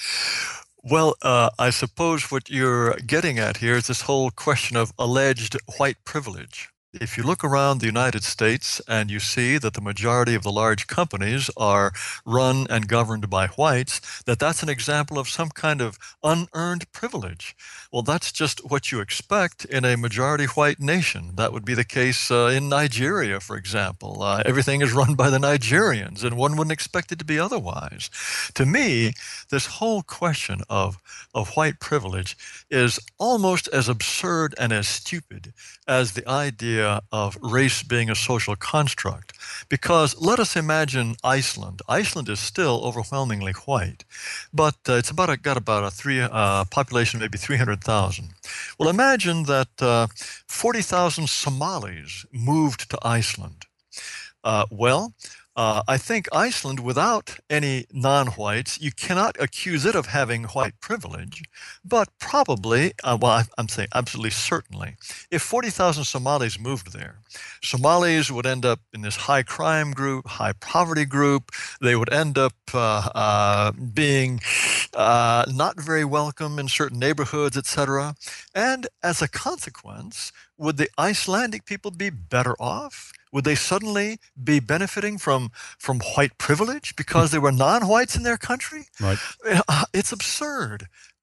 Well, uh, I suppose what you're getting at here is this whole question of alleged white privilege. If you look around the United States and you see that the majority of the large companies are run and governed by whites, that that's an example of some kind of unearned privilege. Well, that's just what you expect in a majority white nation. That would be the case uh, in Nigeria, for example. Uh, everything is run by the Nigerians, and one wouldn't expect it to be otherwise. To me, this whole question of, of white privilege is almost as absurd and as stupid as the idea of race being a social construct. Because let us imagine Iceland. Iceland is still overwhelmingly white, but uh, it's about a, got about a three uh, population, maybe three hundred thousand. Well, imagine that uh, forty thousand Somalis moved to Iceland. Uh, well, Uh, I think Iceland, without any non-whites, you cannot accuse it of having white privilege, but probably, uh, well, I'm saying absolutely certainly, if forty thousand Somalis moved there, Somalis would end up in this high crime group, high poverty group. They would end up uh, uh, being uh, not very welcome in certain neighborhoods, et cetera. And as a consequence, would the Icelandic people be better off? Would they suddenly be benefiting from from white privilege because there were non-whites in their country? Right. It's absurd.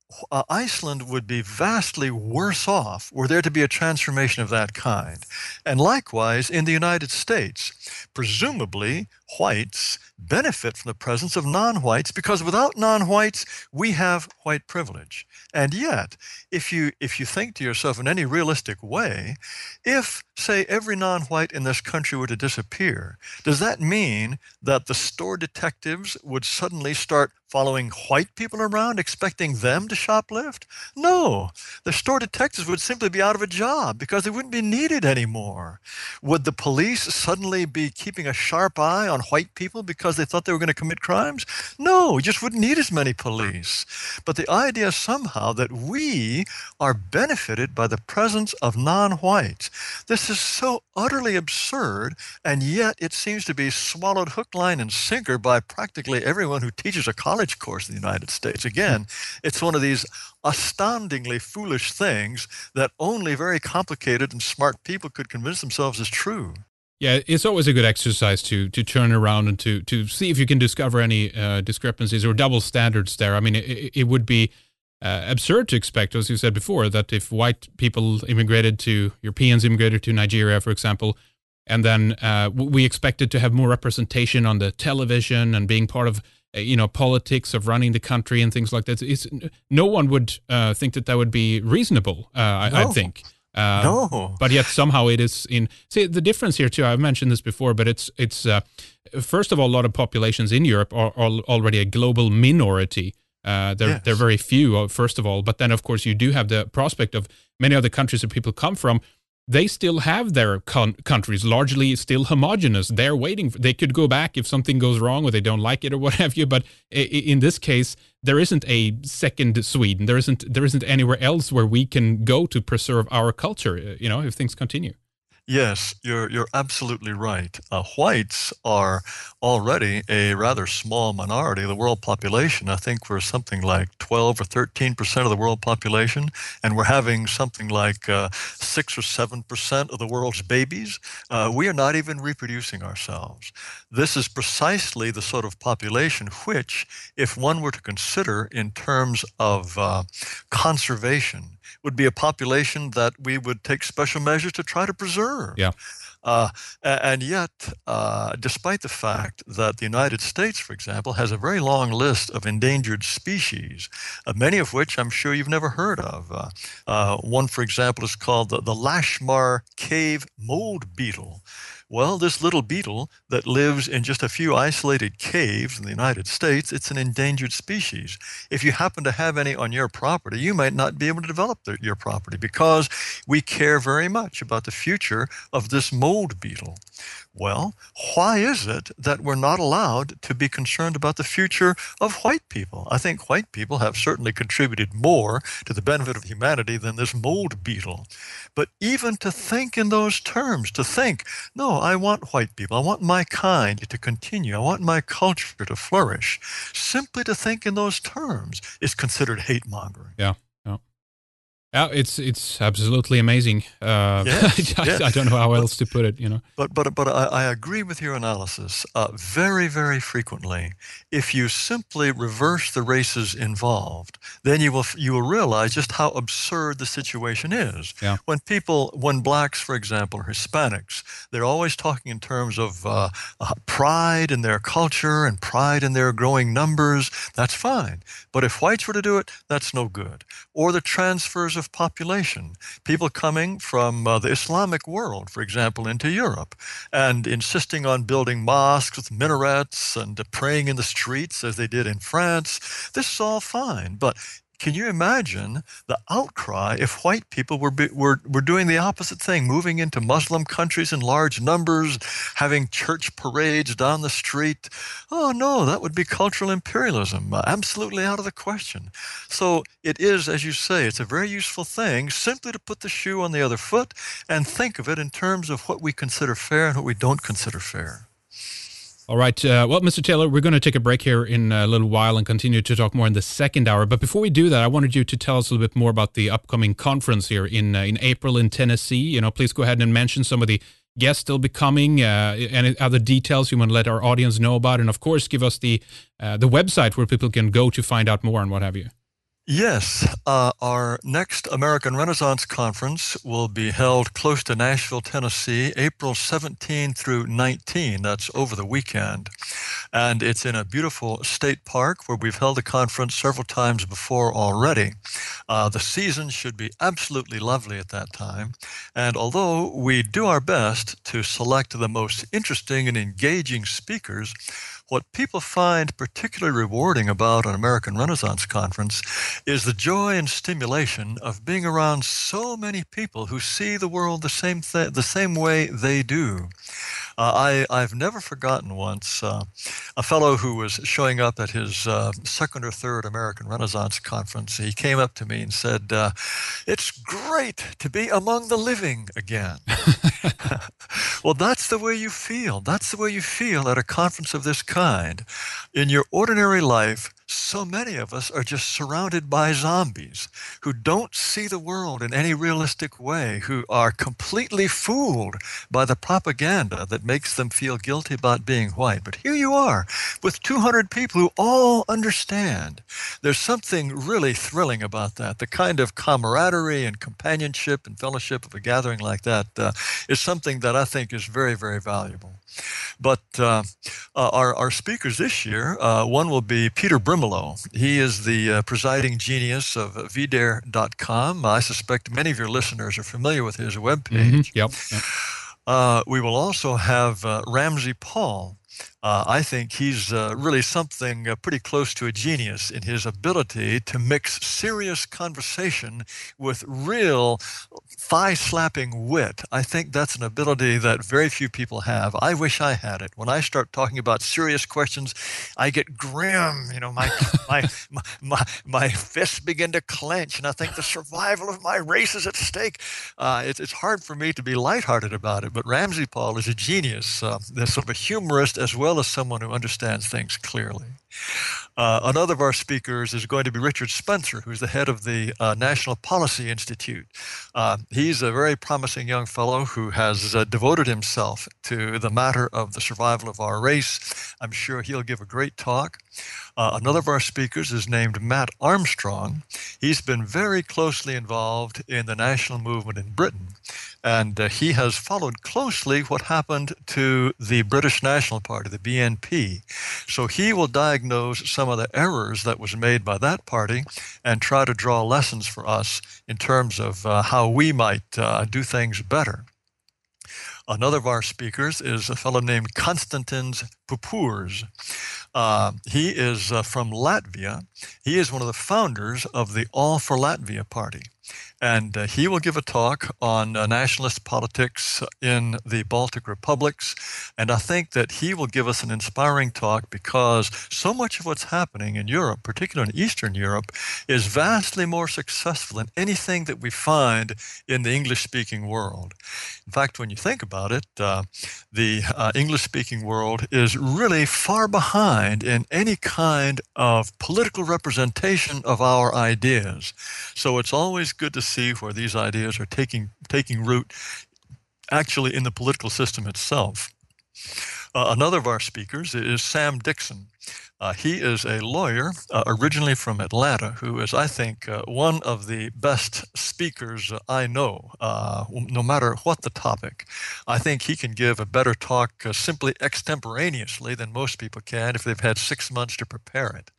uh, Iceland would be vastly worse off were there to be a transformation of that kind. And likewise, in the United States, presumably whites benefit from the presence of non-whites because without non-whites, we have white privilege. And yet, if you if you think to yourself in any realistic way, if, say, every non-white in this country were to disappear, does that mean that the store detectives would suddenly start following white people around, expecting them to shoplift? No, the store detectives would simply be out of a job because they wouldn't be needed anymore. Would the police suddenly be keeping a sharp eye on white people because they thought they were going to commit crimes? No, we just wouldn't need as many police. But the idea somehow that we are benefited by the presence of non-whites, this is so utterly absurd, and yet it seems to be swallowed hook, line, and sinker by practically everyone who teaches a college course in the United States. Again, it's one of these astoundingly foolish things that only very complicated and smart people could convince themselves is true. Yeah, it's always a good exercise to to turn around and to to see if you can discover any uh, discrepancies or double standards there. I mean, it, it would be uh, absurd to expect, as you said before, that if white people immigrated to, Europeans immigrated to Nigeria, for example, and then uh, we expected to have more representation on the television and being part of, you know, politics of running the country and things like that. It's, no one would uh, think that that would be reasonable, uh, I, no. I think. Uh, no. But yet somehow it is in, see, the difference here too, I've mentioned this before, but it's, it's uh, first of all, a lot of populations in Europe are, are already a global minority. Uh, they're, yes. they're very few, first of all. But then, of course, you do have the prospect of many other countries that people come from. They still have their con- countries largely still homogenous. They're waiting. For, they could go back if something goes wrong or they don't like it or what have you. But in this case, there isn't a second Sweden. There isn't. There isn't anywhere else where we can go to preserve our culture. You know, if things continue. Yes, you're you're absolutely right. Uh, whites are already a rather small minority of the world population. I think we're something like twelve or thirteen percent of the world population, and we're having something like uh, six or seven percent of the world's babies. Uh, we are not even reproducing ourselves. This is precisely the sort of population which, if one were to consider in terms of uh, conservation, would be a population that we would take special measures to try to preserve. Yeah. Uh, and yet, uh, despite the fact that the United States, for example, has a very long list of endangered species, uh, many of which I'm sure you've never heard of. Uh, uh, one, for example, is called the, the Lashmar cave mold beetle. Well, this little beetle that lives in just a few isolated caves in the United States, it's an endangered species. If you happen to have any on your property, you might not be able to develop the, your property because we care very much about the future of this mold beetle. Well, why is it that we're not allowed to be concerned about the future of white people? I think white people have certainly contributed more to the benefit of humanity than this mold beetle. But even to think in those terms, to think, no, I want white people, I want my kind to continue, I want my culture to flourish, simply to think in those terms is considered hate-mongering. Yeah. Yeah, it's it's absolutely amazing. Uh, yes, I, yes. I don't know how else to put it, you know. But but but I, I agree with your analysis. Uh, very very frequently, if you simply reverse the races involved, then you will you will realize just how absurd the situation is. Yeah. When people, when blacks, for example, or Hispanics, they're always talking in terms of uh, uh, pride in their culture and pride in their growing numbers. That's fine. But if whites were to do it, that's no good. Or the transfers of population, people coming from uh, the Islamic world, for example, into Europe, and insisting on building mosques with minarets and uh, praying in the streets as they did in France. This is all fine, but can you imagine the outcry if white people were, be, were were doing the opposite thing, moving into Muslim countries in large numbers, having church parades down the street? Oh, no, that would be cultural imperialism, uh, absolutely out of the question. So it is, as you say, it's a very useful thing simply to put the shoe on the other foot and think of it in terms of what we consider fair and what we don't consider fair. All right. Uh, well, Mister Taylor, we're going to take a break here in a little while and continue to talk more in the second hour. But before we do that, I wanted you to tell us a little bit more about the upcoming conference here in uh, in April in Tennessee. You know, please go ahead and mention some of the guests still be coming, uh, and other details you want to let our audience know about. And, of course, give us the uh, the website where people can go to find out more and what have you. Yes, uh, our next American Renaissance Conference will be held close to Nashville, Tennessee, April seventeenth through nineteenth. That's over the weekend. And it's in a beautiful state park where we've held a conference several times before already. Uh, the season should be absolutely lovely at that time. And although we do our best to select the most interesting and engaging speakers, what people find particularly rewarding about an American Renaissance Conference is the joy and stimulation of being around so many people who see the world the same th- the same way they do. Uh, I, I've never forgotten once uh, a fellow who was showing up at his uh, second or third American Renaissance Conference. He came up to me and said, uh, "It's great to be among the living again." Well, that's the way you feel. That's the way you feel at a conference of this kind. In your ordinary life, so many of us are just surrounded by zombies who don't see the world in any realistic way, who are completely fooled by the propaganda that makes them feel guilty about being white. But here you are with two hundred people who all understand. There's something really thrilling about that. The kind of camaraderie and companionship and fellowship of a gathering like that uh, is something that I think is very, very valuable. But uh, uh, our, our speakers this year, uh, one will be Peter Brimelow. He is the uh, presiding genius of V dare dot com. I suspect many of your listeners are familiar with his webpage. Mm-hmm. Yep. yep. Uh, we will also have uh, Ramsey Paul. Uh, I think he's uh, really something uh, pretty close to a genius in his ability to mix serious conversation with real thigh-slapping wit. I think that's an ability that very few people have. I wish I had it. When I start talking about serious questions, I get grim. You know, my my, my my my fists begin to clench, and I think the survival of my race is at stake. Uh, it's it's hard for me to be lighthearted about it. But Ramsey Paul is a genius. Uh, there's sort of a humorist as well as someone who understands things clearly. Uh, another of our speakers is going to be Richard Spencer, who's the head of the uh, National Policy Institute. Uh, he's a very promising young fellow who has uh, devoted himself to the matter of the survival of our race. I'm sure he'll give a great talk. Uh, another of our speakers is named Matt Armstrong. He's been very closely involved in the national movement in Britain, and uh, he has followed closely what happened to the British National Party, the B N P. So he will diagnose some of the errors that was made by that party and try to draw lessons for us in terms of uh, how we might uh, do things better. Another of our speakers is a fellow named Konstantins Pupurs. Uh, he is uh, from Latvia. He is one of the founders of the All for Latvia party. And uh, he will give a talk on uh, nationalist politics in the Baltic republics. And I think that he will give us an inspiring talk because so much of what's happening in Europe, particularly in Eastern Europe, is vastly more successful than anything that we find in the English-speaking world. In fact, when you think about it, uh, the uh, English-speaking world is really far behind in any kind of political representation of our ideas. So it's always good to see where these ideas are taking taking root actually in the political system itself. Uh, another of our speakers is Sam Dixon. Uh, he is a lawyer uh, originally from Atlanta who is, I think, uh, one of the best speakers uh, I know, uh, no matter what the topic. I think he can give a better talk uh, simply extemporaneously than most people can if they've had six months to prepare it.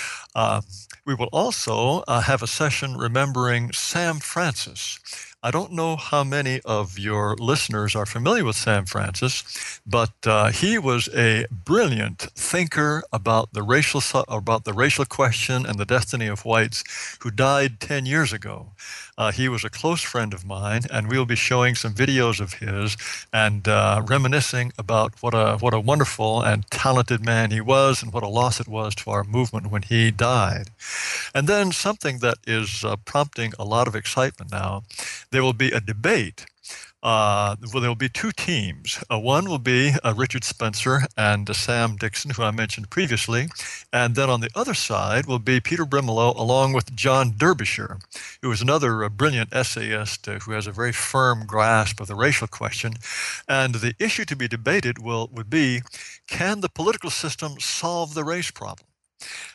Uh, we will also uh, have a session remembering Sam Francis. I don't know how many of your listeners are familiar with Sam Francis, but uh, he was a brilliant thinker about the racial about the racial question and the destiny of whites who died ten years ago. Uh, he was a close friend of mine, and we'll be showing some videos of his and uh, reminiscing about what a what a wonderful and talented man he was and what a loss it was to our movement when he died. And then something that is uh, prompting a lot of excitement now, there will be a debate. Uh, well, there will be two teams. Uh, one will be uh, Richard Spencer and uh, Sam Dixon, who I mentioned previously. And then on the other side will be Peter Brimelow along with John Derbyshire, who is another uh, brilliant essayist uh, who has a very firm grasp of the racial question. And the issue to be debated will would be, can the political system solve the race problem?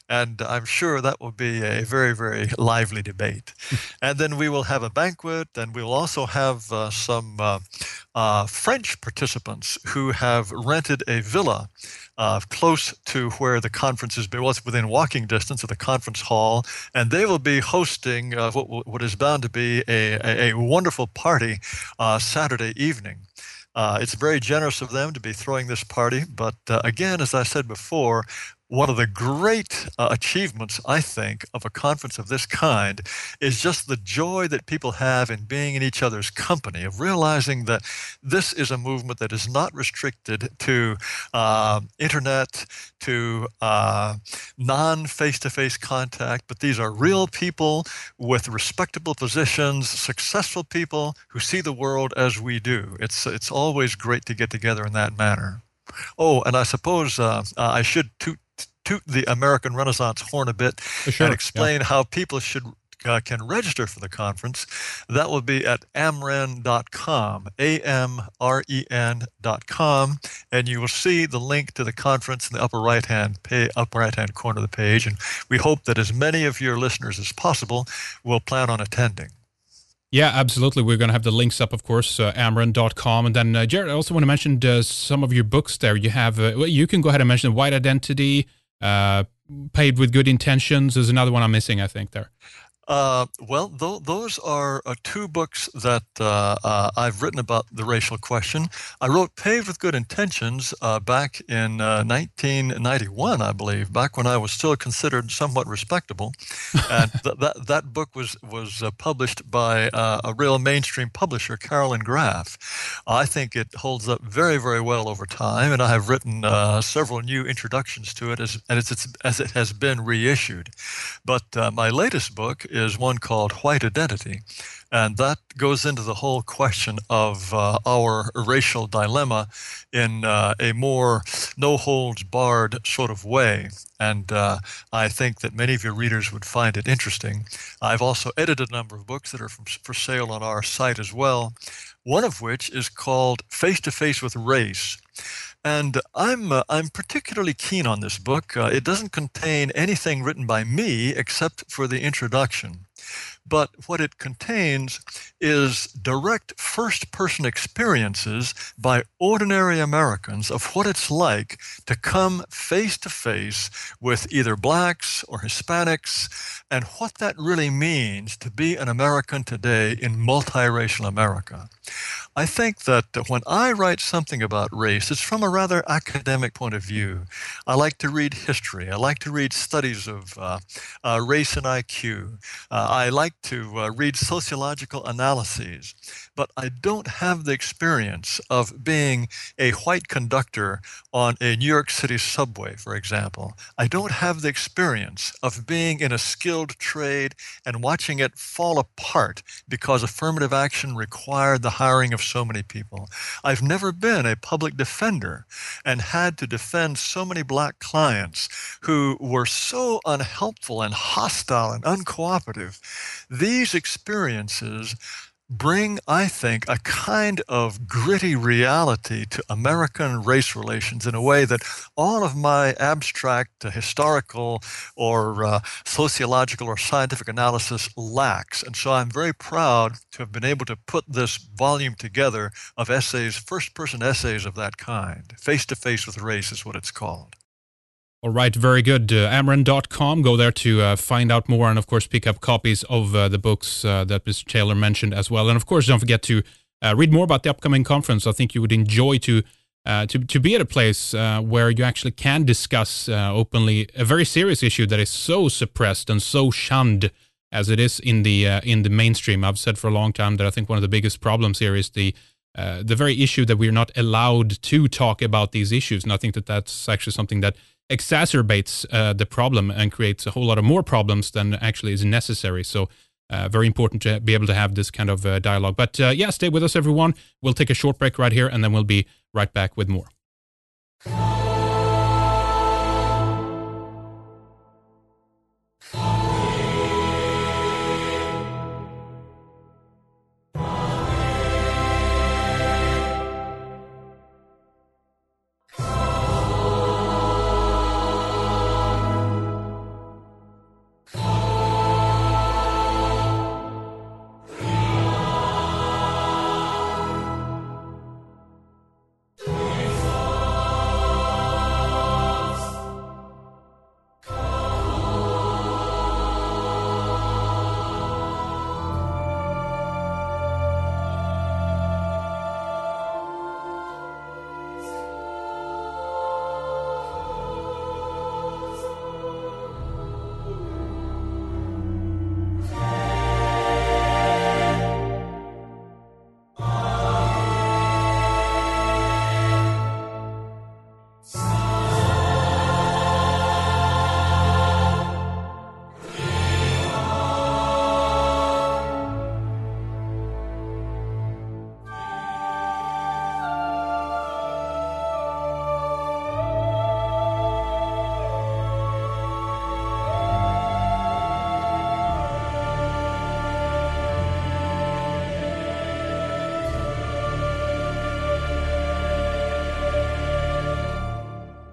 And I'm sure that will be a very, very lively debate. And then we will have a banquet, and we will also have uh, some uh, uh, French participants who have rented a villa uh, close to where the conference is, well, it's within walking distance of the conference hall, and they will be hosting uh, what, what is bound to be a, a, a wonderful party uh, Saturday evening. Uh, it's very generous of them to be throwing this party, but uh, again, as I said before, one of the great uh, achievements, I think, of a conference of this kind is just the joy that people have in being in each other's company, of realizing that this is a movement that is not restricted to uh, internet, to uh, non-face-to-face contact, but these are real people with respectable positions, successful people who see the world as we do. It's, it's always great to get together in that manner. Oh, and I suppose uh, uh, I should toot toot the American Renaissance horn a bit sure. and explain yeah. how people should uh, can register for the conference. That will be at amren dot com, A M R E N dot com, and you will see the link to the conference in the upper right-hand pa- upper right-hand corner of the page. And we hope that as many of your listeners as possible will plan on attending. Yeah, absolutely. We're going to have the links up, of course, uh, amren dot com. And then, uh, Jared, I also want to mention uh, some of your books there. You have, uh, well, you can go ahead and mention White Identity, uh, Paved with Good Intentions. There's another one I'm missing, I think, there. Uh, well, th- those are uh, two books that uh, uh, I've written about the racial question. I wrote Paved with Good Intentions uh, back in uh, nineteen ninety-one, I believe, back when I was still considered somewhat respectable. And th- that that book was was uh, published by uh, a real mainstream publisher, Carolyn Graff. I think it holds up very, very well over time, and I have written uh, several new introductions to it as, as, it's, as it has been reissued. But uh, my latest book is one called White Identity, and that goes into the whole question of uh, our racial dilemma in uh, a more no-holds-barred sort of way. And uh, I think that many of your readers would find it interesting. I've also edited a number of books that are from, for sale on our site as well, one of which is called Face to Face with Race. And I'm uh, I'm particularly keen on this book. Uh, it doesn't contain anything written by me except for the introduction. But what it contains is direct first-person experiences by ordinary Americans of what it's like to come face-to-face with either blacks or Hispanics, and what that really means to be an American today in multiracial America. I think that when I write something about race, it's from a rather academic point of view. I like to read history. I like to read studies of uh, uh, race and I Q. Uh, I like to uh, read sociological analyses. But I don't have the experience of being a white conductor on a New York City subway, for example. I don't have the experience of being in a skilled trade and watching it fall apart because affirmative action required the hiring of so many people. I've never been a public defender and had to defend so many black clients who were so unhelpful and hostile and uncooperative. These experiences bring, I think, a kind of gritty reality to American race relations in a way that all of my abstract, uh, historical, or uh, sociological or scientific analysis lacks. And so I'm very proud to have been able to put this volume together of essays, first-person essays of that kind. Face-to-Face with Race is what it's called. All right, very good. Uh, amren dot com. Go there to uh, find out more and, of course, pick up copies of uh, the books uh, that Mister Taylor mentioned as well. And, of course, don't forget to uh, read more about the upcoming conference. I think you would enjoy to uh, to, to be at a place uh, where you actually can discuss uh, openly a very serious issue that is so suppressed and so shunned as it is in the uh, in the mainstream. I've said for a long time that I think one of the biggest problems here is the uh, the very issue that we're not allowed to talk about these issues. And I think that that's actually something that exacerbates uh, the problem and creates a whole lot of more problems than actually is necessary. So uh, very important to be able to have this kind of uh, dialogue. But uh, yeah, stay with us, everyone. We'll take a short break right here, and then we'll be right back with more.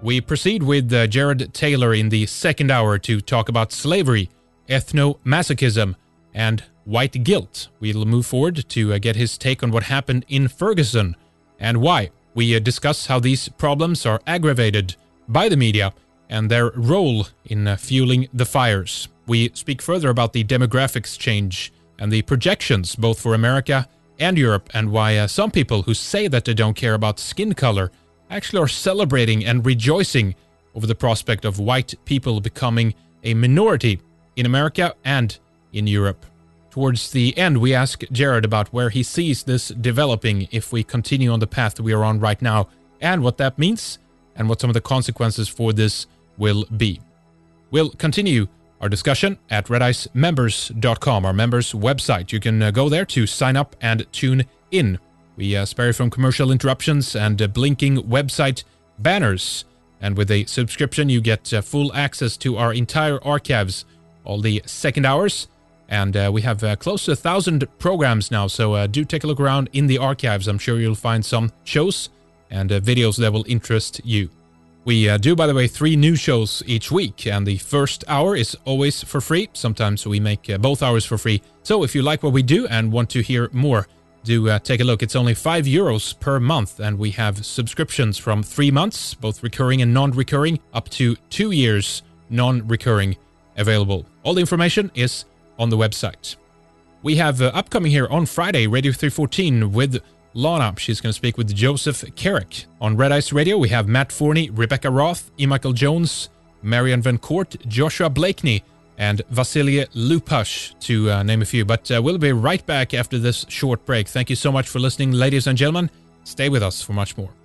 We proceed with uh, Jared Taylor in the second hour to talk about slavery, ethno-masochism, and white guilt. We'll move forward to uh, get his take on what happened in Ferguson and why. We uh, discuss how these problems are aggravated by the media and their role in uh, fueling the fires. We speak further about the demographics change and the projections both for America and Europe, and why uh, some people who say that they don't care about skin color actually are celebrating and rejoicing over the prospect of white people becoming a minority in America and in Europe. Towards the end, we ask Jared about where he sees this developing if we continue on the path we are on right now, and what that means, and what some of the consequences for this will be. We'll continue our discussion at red ice members dot com, our members website. You can uh, go there to sign up and tune in. We uh, spare you from commercial interruptions and uh, blinking website banners. And with a subscription, you get uh, full access to our entire archives, all the second hours. And uh, we have uh, close to a thousand programs now, so uh, do take a look around in the archives. I'm sure you'll find some shows and uh, videos that will interest you. We uh, do, by the way, three new shows each week, and the first hour is always for free. Sometimes we make uh, both hours for free. So if you like what we do and want to hear more, do uh, take a look. It's only five euros per month, and we have subscriptions from three months, both recurring and non-recurring, up to two years non-recurring available. All the information is on the website. We have uh, upcoming here on Friday, Radio three fourteen with Lana. She's going to speak with Joseph Carrick. On Red Ice Radio, we have Matt Forney, Rebecca Roth, E. Michael Jones, Marian Van Court, Joshua Blakeney, and Vasilia Lupash, to uh, name a few. But uh, we'll be right back after this short break. Thank you so much for listening, ladies and gentlemen. Stay with us for much more.